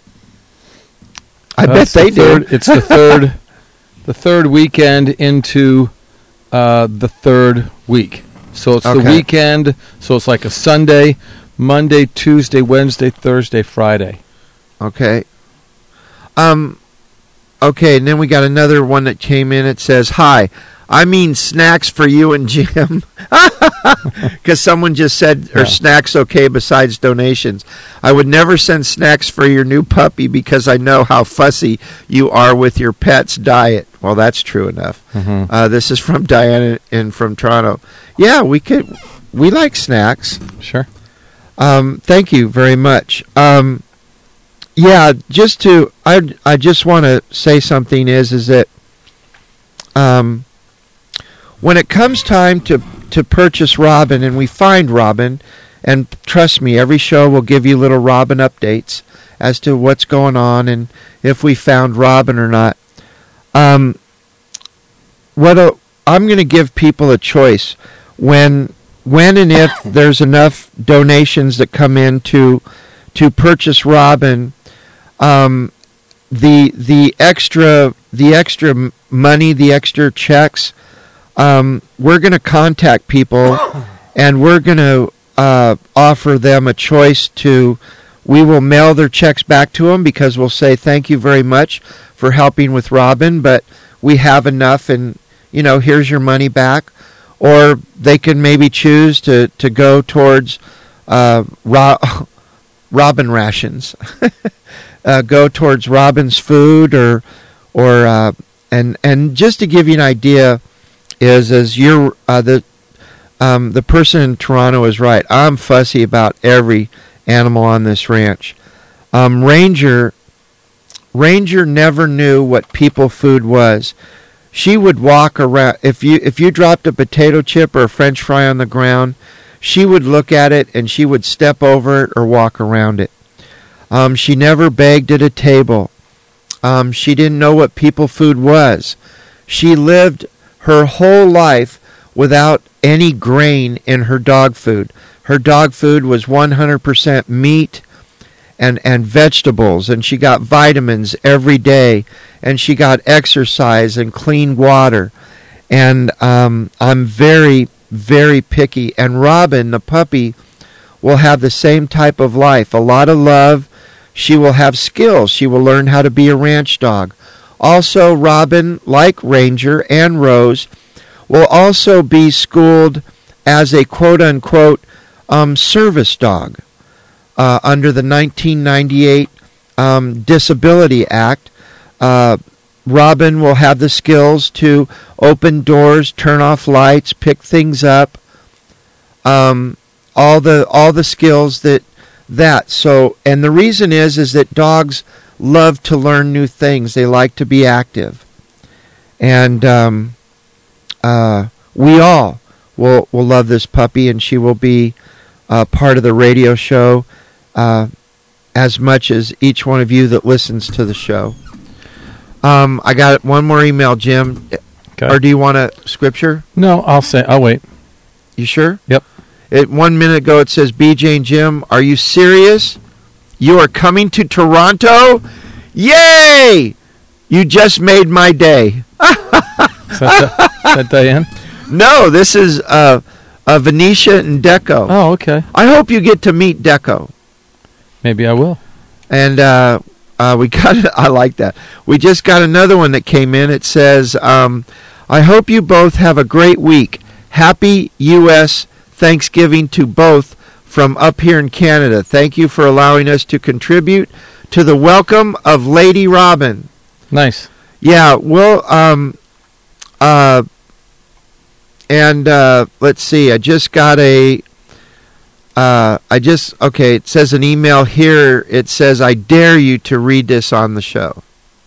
I Uh, bet it's the they third, do. It's the third, the third weekend into uh, the third week. So it's the Okay. weekend. So it's like a Sunday, Monday, Tuesday, Wednesday, Thursday, Friday. Okay. Um. Okay, and then we got another one that came in. It says, "Hi, I mean snacks for you and Jim," because someone just said, "Are Yeah. snacks okay besides donations?" I would never send snacks for your new puppy because I know how fussy you are with your pet's diet. Well, that's true enough. Mm-hmm. Uh, this is from Diana in from Toronto. Yeah, we could. We like snacks. Sure. Um, thank you very much. Um, yeah, just to I I just want to say something is is that um, when it comes time to to purchase Robin and we find Robin, and trust me, every show will give you little Robin updates as to what's going on and if we found Robin or not. Um, what a, I'm going to give people a choice when when and if there's enough donations that come in to to purchase Robin. Um, the the extra the extra m- money, the extra checks, um, we're going to contact people, and we're going to uh, offer them a choice to. We will mail their checks back to them because we'll say thank you very much for helping with Robin, but we have enough, and you know here's your money back. Or they can maybe choose to to go towards uh, ro- Robin rations. Uh, go towards Robin's food, or, or uh, and and just to give you an idea, is as you're uh, the um, the person in Toronto is right. I'm fussy about every animal on this ranch. Um, Ranger Ranger never knew what people food was. She would walk around if you if you dropped a potato chip or a French fry on the ground, she would look at it and she would step over it or walk around it. Um, she never begged at a table. Um, she didn't know what people food was. She lived her whole life without any grain in her dog food. Her dog food was one hundred percent meat and, and vegetables, and she got vitamins every day, and she got exercise and clean water. And um, I'm very, very picky. And Robin, the puppy, will have the same type of life. A lot of love. She will have skills. She will learn how to be a ranch dog. Also, Robin, like Ranger and Rose, will also be schooled as a quote-unquote um, service dog uh, under the nineteen ninety-eight um, Disability Act. Uh, Robin will have the skills to open doors, turn off lights, pick things up, um, all the all the skills that that. So, and the reason is is that dogs love to learn new things. They like to be active, and um, uh, we all will will love this puppy, and she will be uh, part of the radio show uh, as much as each one of you that listens to the show. Um, I got one more email, Jim. Okay. Or do you want a scripture? No, I'll say. I'll wait. You sure? Yep. It one minute ago it says, B J and Jim, are you serious? You are coming to Toronto? Yay! You just made my day. Is that, Di- is that Diane? No, this is uh, uh, Venetia and Deco. Oh, okay. I hope you get to meet Deco. Maybe I will. And uh, uh, we got. I like that. We just got another one that came in. It says, um, "I hope you both have a great week. Happy U S Thanksgiving to both from up here in Canada. Thank you for allowing us to contribute to the welcome of Lady Robin." Nice. Yeah. Well. Um. Uh. And uh, let's see. I just got a. Uh, I just, okay, it says an email here. It says, "I dare you to read this on the show."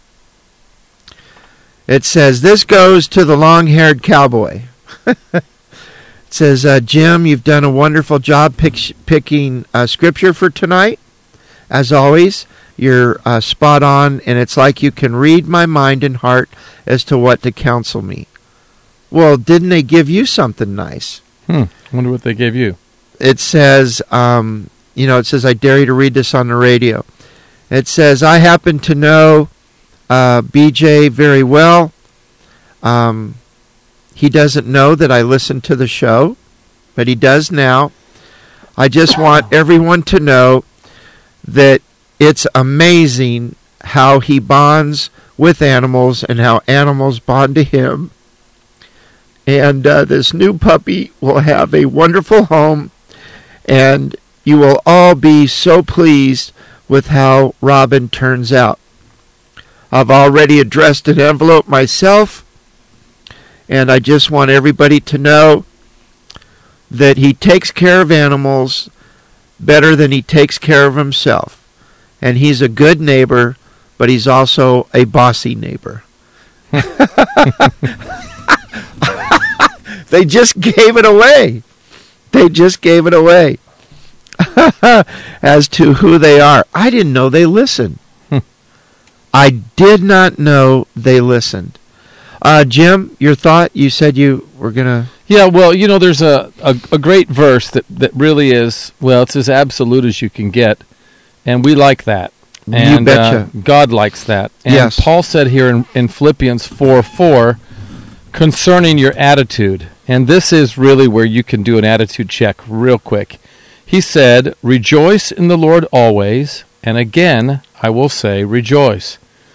It says, "This goes to the long-haired cowboy." It says, uh, "Jim, you've done a wonderful job pick, picking uh, scripture for tonight. As always, you're uh, spot on, and it's like you can read my mind and heart as to what to counsel me." Well, didn't they give you something nice? Hmm. Wonder what they gave you. It says, um, you know, it says, "I dare you to read this on the radio." It says, "I happen to know uh, B J very well. Um, he doesn't know that I listen to the show, but he does now. I just want everyone to know that it's amazing how he bonds with animals and how animals bond to him. And uh, this new puppy will have a wonderful home. And you will all be so pleased with how Robin turns out. I've already addressed an envelope myself, and I just want everybody to know that he takes care of animals better than he takes care of himself. And he's a good neighbor, but he's also a bossy neighbor." They just gave it away. They just gave it away as to who they are. I didn't know they listened. I did not know they listened. Uh, Jim, your thought? You said you were going to... Yeah, well, you know, there's a, a, a great verse that, that really is, well, it's as absolute as you can get, and we like that. And you betcha. Uh, God likes that. And yes. Paul said here in, in Philippians four four, concerning your attitude, and this is really where you can do an attitude check real quick. He said, "Rejoice in the Lord always," and again, I will say, rejoice.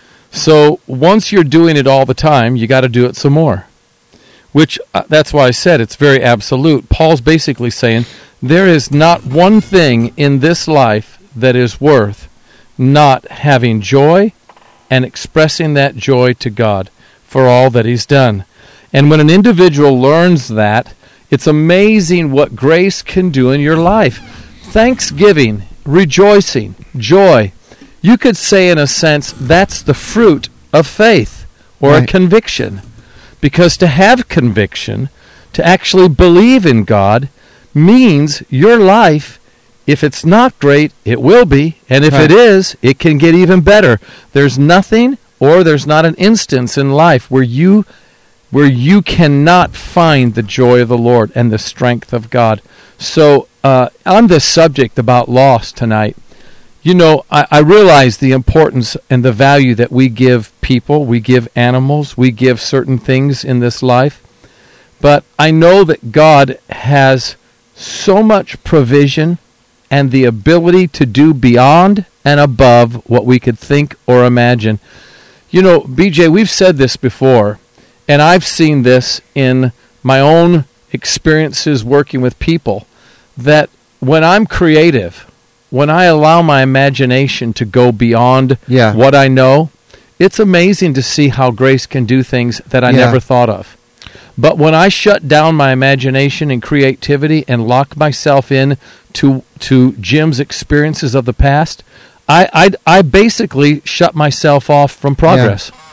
So once you're doing it all the time, you got to do it some more. Which, uh, that's why I said it's very absolute. Paul's basically saying, there is not one thing in this life that is worth not having joy and expressing that joy to God for all that he's done. And when an individual learns that, it's amazing what grace can do in your life. Thanksgiving, rejoicing, joy. You could say, in a sense, that's the fruit of faith or right. a conviction. Because to have conviction, to actually believe in God, means your life, if it's not great, it will be. And if right. it is, it can get even better. There's nothing or there's not an instance in life where you where you cannot find the joy of the Lord and the strength of God. So uh, on this subject about loss tonight, you know, I, I realize the importance and the value that we give people, we give animals, we give certain things in this life. But I know that God has so much provision and the ability to do beyond and above what we could think or imagine. You know, B J, we've said this before, and I've seen this in my own experiences working with people, that when I'm creative, when I allow my imagination to go beyond yeah. what I know, it's amazing to see how grace can do things that I yeah. never thought of. But when I shut down my imagination and creativity and lock myself in to to Jim's experiences of the past, I I, I basically shut myself off from progress. Yeah.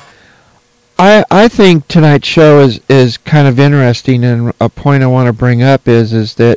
I I think tonight's show is, is kind of interesting, and a point I want to bring up is is that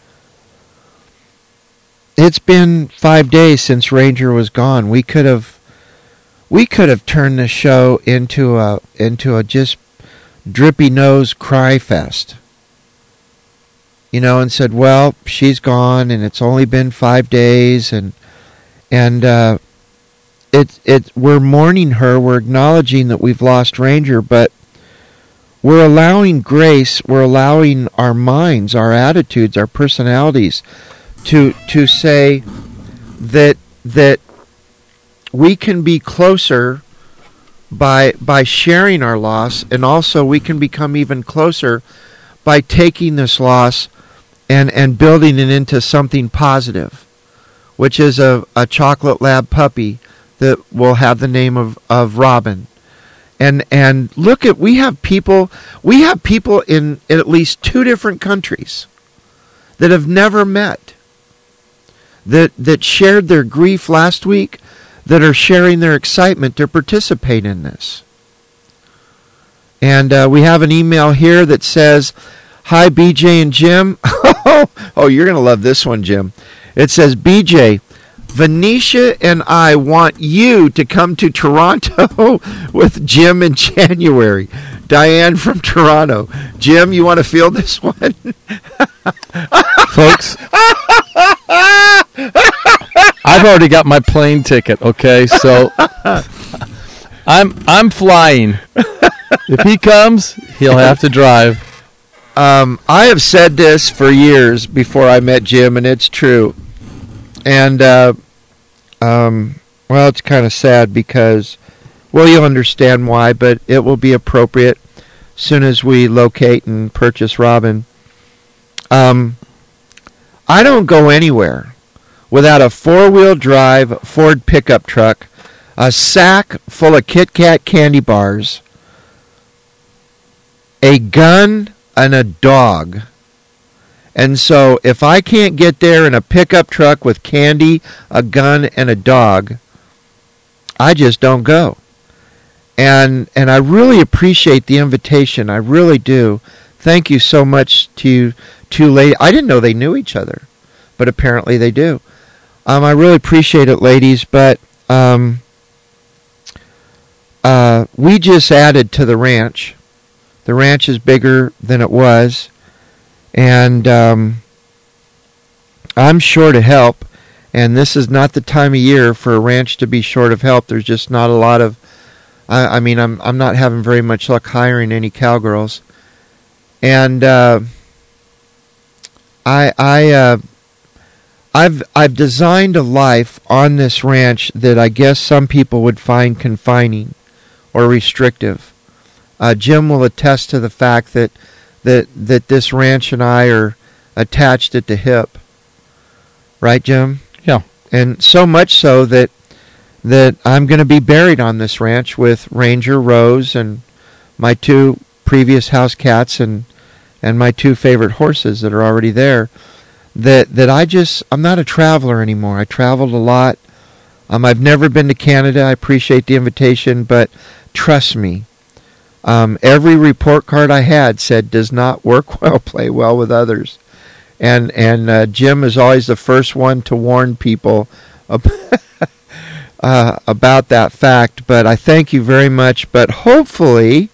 it's been five days since Ranger was gone. We could have we could have turned the show into a into a just drippy nose cry fest. You know, and said, well, she's gone and it's only been five days and and uh it it we're mourning her, we're acknowledging that we've lost Ranger, but we're allowing grace, we're allowing our minds, our attitudes, our personalities to to say that that we can be closer by by sharing our loss, and also we can become even closer by taking this loss and, and building it into something positive, which is a, a chocolate lab puppy that will have the name of, of Robin. And and look at we have people we have people in, in at least two different countries that have never met, that that shared their grief last week, that are sharing their excitement to participate in this. And uh, we have an email here that says, "Hi, B J and Jim." Oh, you're going to love this one, Jim. It says, "B J, Venetia and I want you to come to Toronto with Jim in January. Diane from Toronto." Jim, you want to field this one? Folks, I've already got my plane ticket, okay? So I'm I'm flying. If he comes, he'll have to drive. Um, I have said this for years before I met Jim, and it's true. And, uh, um, well, it's kind of sad because, well, you'll understand why, but it will be appropriate as soon as we locate and purchase Robin. Um, I don't go anywhere without a four-wheel drive Ford pickup truck, a sack full of Kit Kat candy bars, a gun, and a dog. And so if I can't get there in a pickup truck with candy, a gun, and a dog, I just don't go. And and I really appreciate the invitation. I really do. Thank you so much to two ladies. I didn't know they knew each other, but apparently they do. Um, I really appreciate it, ladies, but um, uh, we just added to the ranch. The ranch is bigger than it was, and um, I'm short of help, and this is not the time of year for a ranch to be short of help. There's just not a lot of, I, I mean, I'm I'm not having very much luck hiring any cowgirls, and uh, I I uh, I've I've designed a life on this ranch that I guess some people would find confining or restrictive. Uh, Jim will attest to the fact that, that that this ranch and I are attached at the hip. Right, Jim? Yeah. And so much so that that I'm going to be buried on this ranch with Ranger, Rose, and my two previous house cats and and my two favorite horses that are already there. That that I just, I'm not a traveler anymore. I traveled a lot. Um, I've never been to Canada. I appreciate the invitation, but trust me, Um, every report card I had said does not work well, play well with others. And and uh, Jim is always the first one to warn people ab- uh, about that fact. But I thank you very much. But hopefully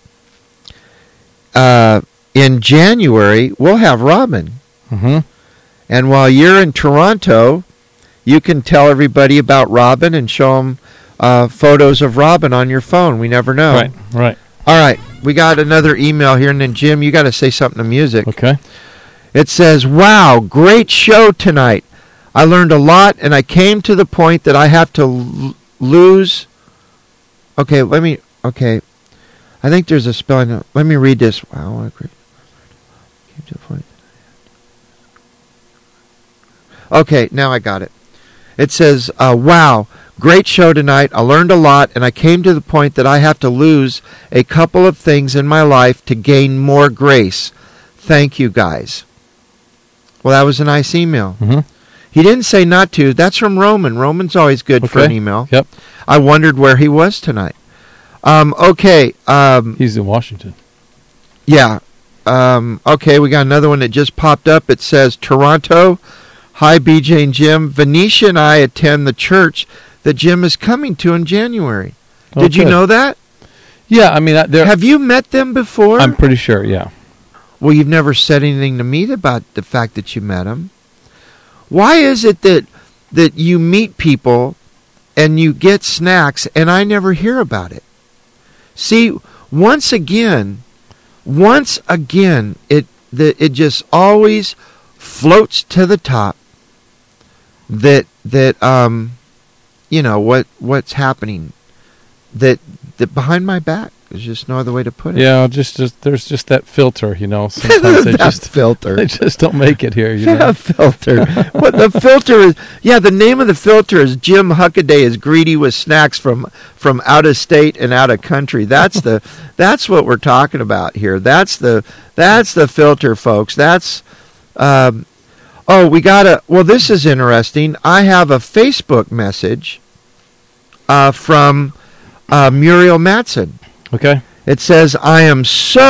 uh, in January we'll have Robin. Mm-hmm. And while you're in Toronto, you can tell everybody about Robin and show them uh, photos of Robin on your phone. We never know. Right, right. All right, we got another email here, and then Jim, you got to say something to music. Okay. It says, "Wow, great show tonight. I learned a lot, and I came to the point that I have to l- lose." Okay, let me. Okay, I think there's a spelling. Let me read this. Wow, I agree. Came to the point. Okay, now I got it. It says, uh, "Wow. Great show tonight. I learned a lot, and I came to the point that I have to lose a couple of things in my life to gain more grace. Thank you, guys." Well, that was a nice email. Mm-hmm. He didn't say not to. That's from Roman. Roman's always good Okay. for an email. Yep. I wondered where he was tonight. Um, okay. Um, He's in Washington. yeah. Um, okay, we got another one that just popped up. It says, "Toronto. Hi, B J and Jim. Venetia and I attend the church that Jim is coming to in January." Oh, Did you good. know that? Yeah, I mean, I- they're- Have you met them before? I'm pretty sure, yeah. Well, you've never said anything to me about the fact that you met them. Why is it that that you meet people and you get snacks and I never hear about it? See, once again, once again, it the, it just always floats to the top that that um you know what what's happening that that behind my back. There's just no other way to put it. Yeah, just, just there's just that filter, you know. Sometimes they that just filter. they just don't make it here, you Yeah, know. filter. What the filter is? Yeah, the name of the filter is Jim Huckaday is greedy with snacks from from out of state and out of country. That's the that's what we're talking about here. That's the that's the filter, folks. That's um, oh, we gotta. Well, this is interesting. I have a Facebook message uh, from uh, Muriel Matson. Okay. It says, I am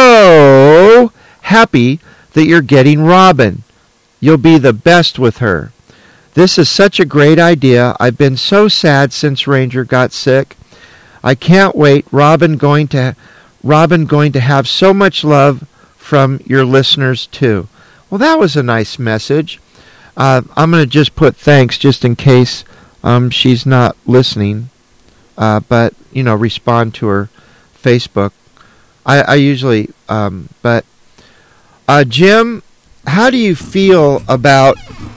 so happy that you're getting Robin. You'll be the best with her. This is such a great idea. I've been so sad since Ranger got sick. I can't wait. Robin going to Robin going to have so much love from your listeners too. Well, that was a nice message. Uh, I'm going to just put thanks just in case um, she's not listening. Uh, but, you know, respond to her Facebook. I, I usually, um, but uh, Jim, how do you feel about?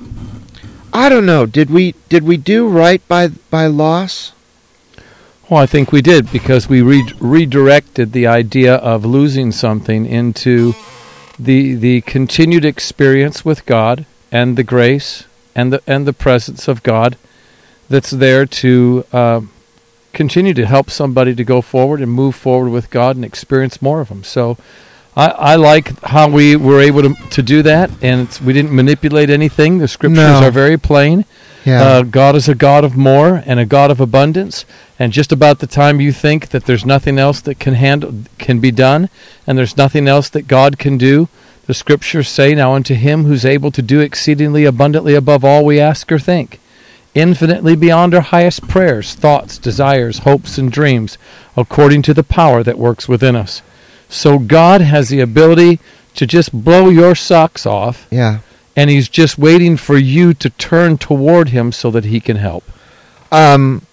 I don't know. Did we did we do right by by loss? Well, I think we did because we re- redirected the idea of losing something into the the continued experience with God and the grace and the and the presence of God that's there to. Uh, continue to help somebody to go forward and move forward with God and experience more of Him. So I, I like how we were able to, to do that, and it's, we didn't manipulate anything. The scriptures No. are very plain. Yeah. Uh, God is a God of more and a God of abundance, and just about the time you think that there's nothing else that can handle can be done, and there's nothing else that God can do, the scriptures say, now unto Him who's able to do exceedingly abundantly above all we ask or think, infinitely beyond our highest prayers, thoughts, desires, hopes, and dreams, according to the power that works within us. So God has the ability to just blow your socks off, Yeah. and He's just waiting for you to turn toward Him so that He can help. Um.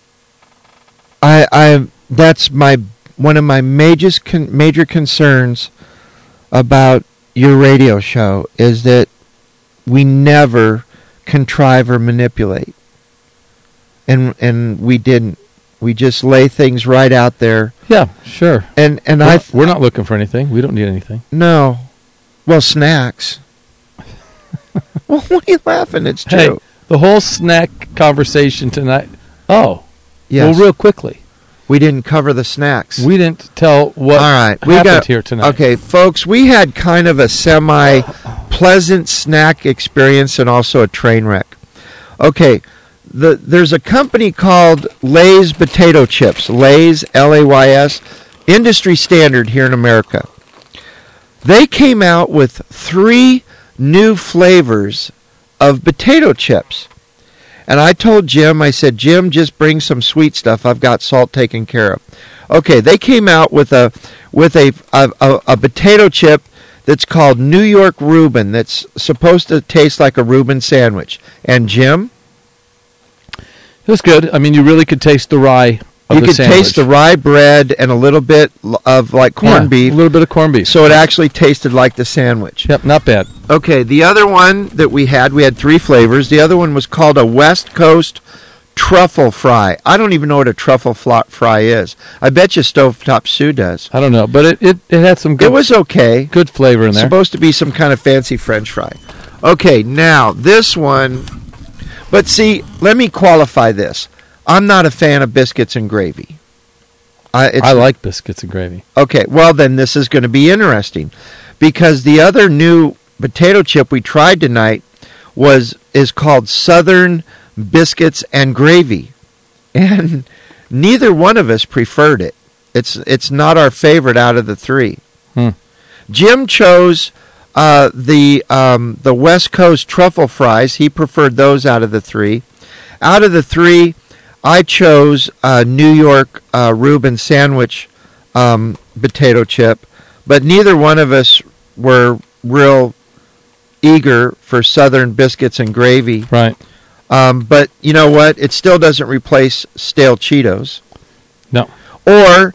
I I that's my one of my major con, major concerns about your radio show is that we never contrive or manipulate. And and we didn't. We just lay things right out there. Yeah, sure. And and We're, I not, we're not looking for anything. We don't need anything. no, well snacks. Well, what are you laughing? It's true. Hey, the whole snack conversation tonight. Oh, Yes. well, real quickly, We didn't cover the snacks. we didn't tell what All right, we happened got here tonight. Okay, folks, we had kind of a semi pleasant snack experience and also a train wreck. Okay. The, there's a company called Lay's Potato Chips, Lay's, L A Y S, industry standard here in America. They came out with three new flavors of potato chips. And I told Jim, I said, Jim, just bring some sweet stuff. I've got salt taken care of. Okay, they came out with a with a a, a, a potato chip that's called New York Reuben that's supposed to taste like a Reuben sandwich. And Jim? It was good. I mean, you really could taste the rye of You the could sandwich. taste the rye bread and a little bit l- of like corned Yeah, beef. a little bit of corned beef. So it actually tasted like the sandwich. Yep, not bad. Okay, the other one that we had, we had three flavors. The other one was called a West Coast truffle fry. I don't even know what a truffle fla- fry is. I bet you Stovetop Sue does. I don't know, but it, it, it had some good, It was okay. good flavor in there. Supposed to be some kind of fancy French fry. Okay, now this one. But see, let me qualify this. I'm not a fan of biscuits and gravy. I, it's, I like biscuits and gravy. Okay, well then this is going to be interesting because the other new potato chip we tried tonight was is called Southern Biscuits and Gravy, and neither one of us preferred it. It's it's not our favorite out of the three. Hmm. Jim chose uh, the um, the West Coast truffle fries. He preferred those out of the three. Out of the three, I chose uh, New York uh, Reuben sandwich um, potato chip, but neither one of us were real eager for Southern Biscuits and Gravy. Right. Um, but you know what? It still doesn't replace stale Cheetos. No. Or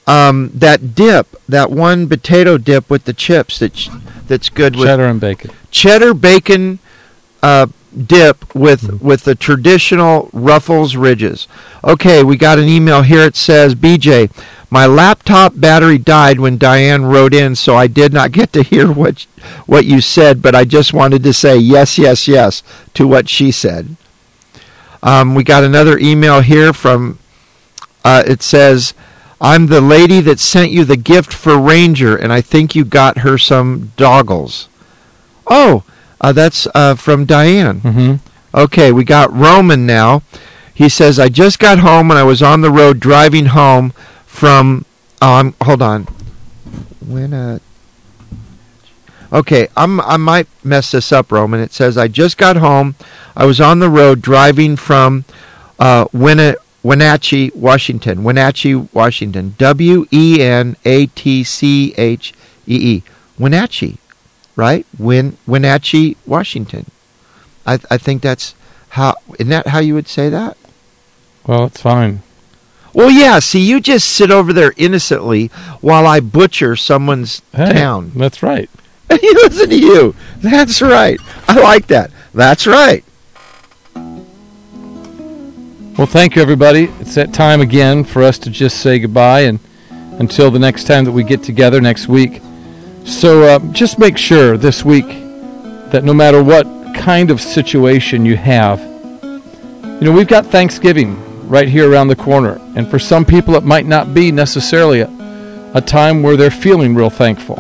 um, that dip, that one potato dip with the chips that ch- that's good with Cheddar and bacon. cheddar bacon uh, dip with Mm-hmm. with the traditional Ruffles Ridges. Okay, we got an email here. It says, B J, my laptop battery died when Diane wrote in, so I did not get to hear what what you said, but I just wanted to say yes, yes, yes to what she said. Um, we got another email here from, uh, it says, I'm the lady that sent you the gift for Ranger, and I think you got her some doggles. Oh, uh, that's uh, from Diane. Mm-hmm. Okay, we got Roman now. He says, I just got home and I was on the road driving home from, oh, I'm, hold on. When, uh, okay, I'm, I might mess this up, Roman. It says, I just got home. I was on the road driving from uh, Wena, Wenatchee, Washington. Wenatchee, Washington. W E N A T C H E E. Wenatchee, right? Wen, Wenatchee, Washington. I, I think that's how, isn't that how you would say that? Well, it's fine. Well, yeah, see, you just sit over there innocently while I butcher someone's Hey, town. that's right. And he listen to you. That's right. I like that. That's right. Well, thank you, everybody. It's that time again for us to just say goodbye, and until the next time that we get together next week. So uh, just make sure this week that no matter what kind of situation you have, you know, we've got Thanksgiving right here around the corner, and for some people it might not be necessarily a, a time where they're feeling real thankful.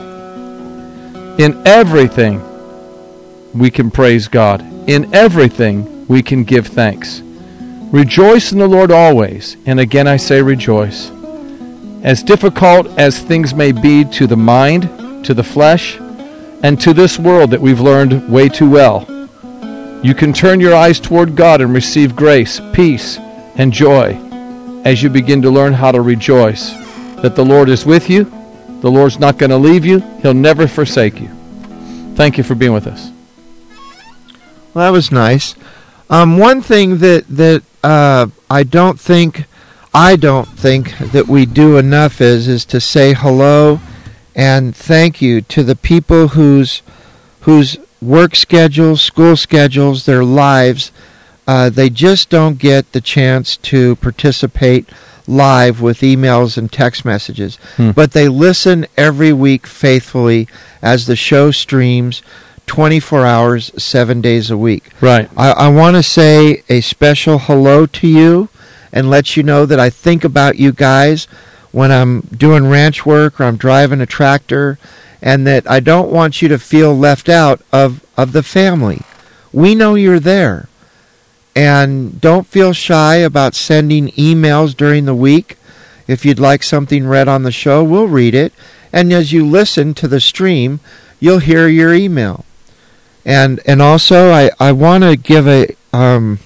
In everything, we can praise God. In everything, we can give thanks. Rejoice in the Lord always, and again I say rejoice. As difficult as things may be to the mind, to the flesh, and to this world that we've learned way too well, you can turn your eyes toward God and receive grace, peace, and joy as you begin to learn how to rejoice that the Lord is with you. The Lord's not going to leave you. He'll never forsake you. Thank you for being with us. Well, that was nice. Um, one thing that that uh, I don't think I don't think that we do enough is is to say hello and thank you to the people whose whose work schedules, school schedules, their lives, uh, they just don't get the chance to participate live with emails and text messages. Hmm. But they listen every week faithfully as the show streams twenty-four hours, seven days a week. Right. I, I want to say a special hello to you and let you know that I think about you guys when I'm doing ranch work or I'm driving a tractor, and that I don't want you to feel left out of, of the family. We know you're there. And don't feel shy about sending emails during the week. If you'd like something read on the show, we'll read it. And as you listen to the stream, you'll hear your email. And and also, I, I want to give a um,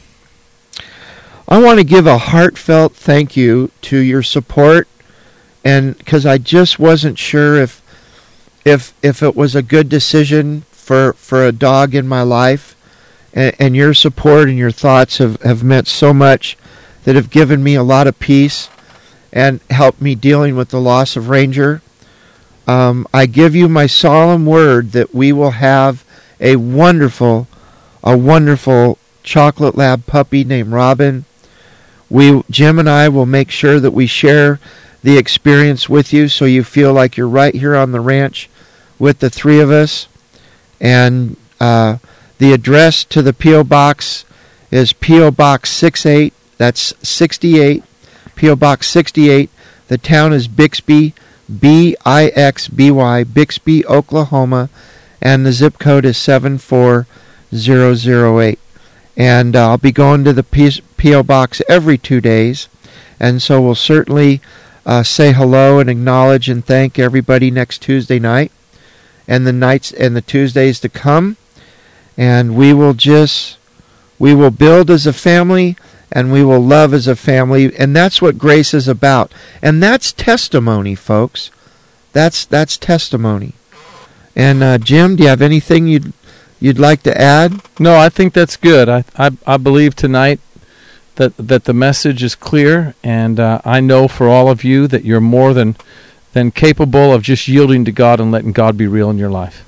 I want to give a heartfelt thank you to your support, and because I just wasn't sure if if if it was a good decision for for a dog in my life. And, and your support and your thoughts have, have meant so much, that have given me a lot of peace and helped me dealing with the loss of Ranger. Um, I give you my solemn word that we will have a wonderful, a wonderful chocolate lab puppy named Robin. We, Jim and I will make sure that we share the experience with you so you feel like you're right here on the ranch with the three of us. And uh, the address to the P O Box is P O Box sixty-eight. That's sixty-eight. P O Box sixty-eight. The town is Bixby, B I X B Y, Bixby, Oklahoma. And the zip code is seven four zero zero eight. And uh, I'll be going to the P O Box every two days. And so we'll certainly uh, say hello and acknowledge and thank everybody next Tuesday night and the nights and the Tuesdays to come. And we will just, we will build as a family, and we will love as a family. And that's what grace is about. And that's testimony, folks. That's that's testimony. And uh, Jim, do you have anything you'd you'd like to add? No, I think that's good. I, I, I believe tonight that that the message is clear, and uh, I know for all of you that you're more than than capable of just yielding to God and letting God be real in your life.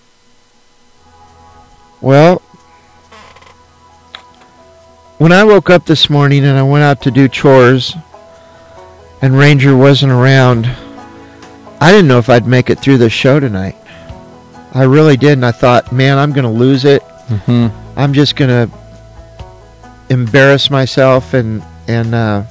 Well, when I woke up this morning and I went out to do chores and Ranger wasn't around, I didn't know if I'd make it through the show tonight. I really didn't. I thought, man, I'm going to lose it. Mm-hmm. I'm just going to embarrass myself, and and uh,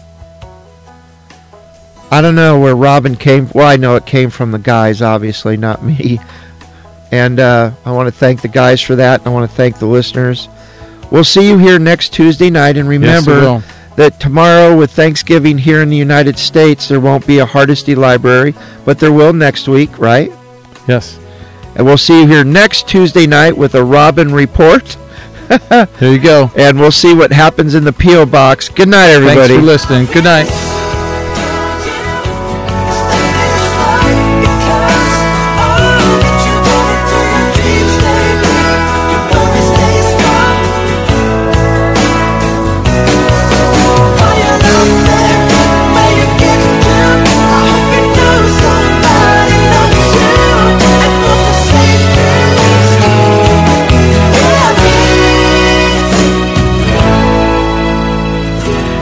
I don't know where Robin came. Well, I know it came from the guys, obviously, not me. And uh, I want to thank the guys for that. I want to thank the listeners. We'll see you here next Tuesday night, and remember Yes, that tomorrow, with Thanksgiving here in the United States, there won't be a Hardesty Library, but there will next week, right? Yes. And we'll see you here next Tuesday night with a Robin report. There you go. And we'll see what happens in the P O box. Good night, everybody. Thanks for listening. Good night.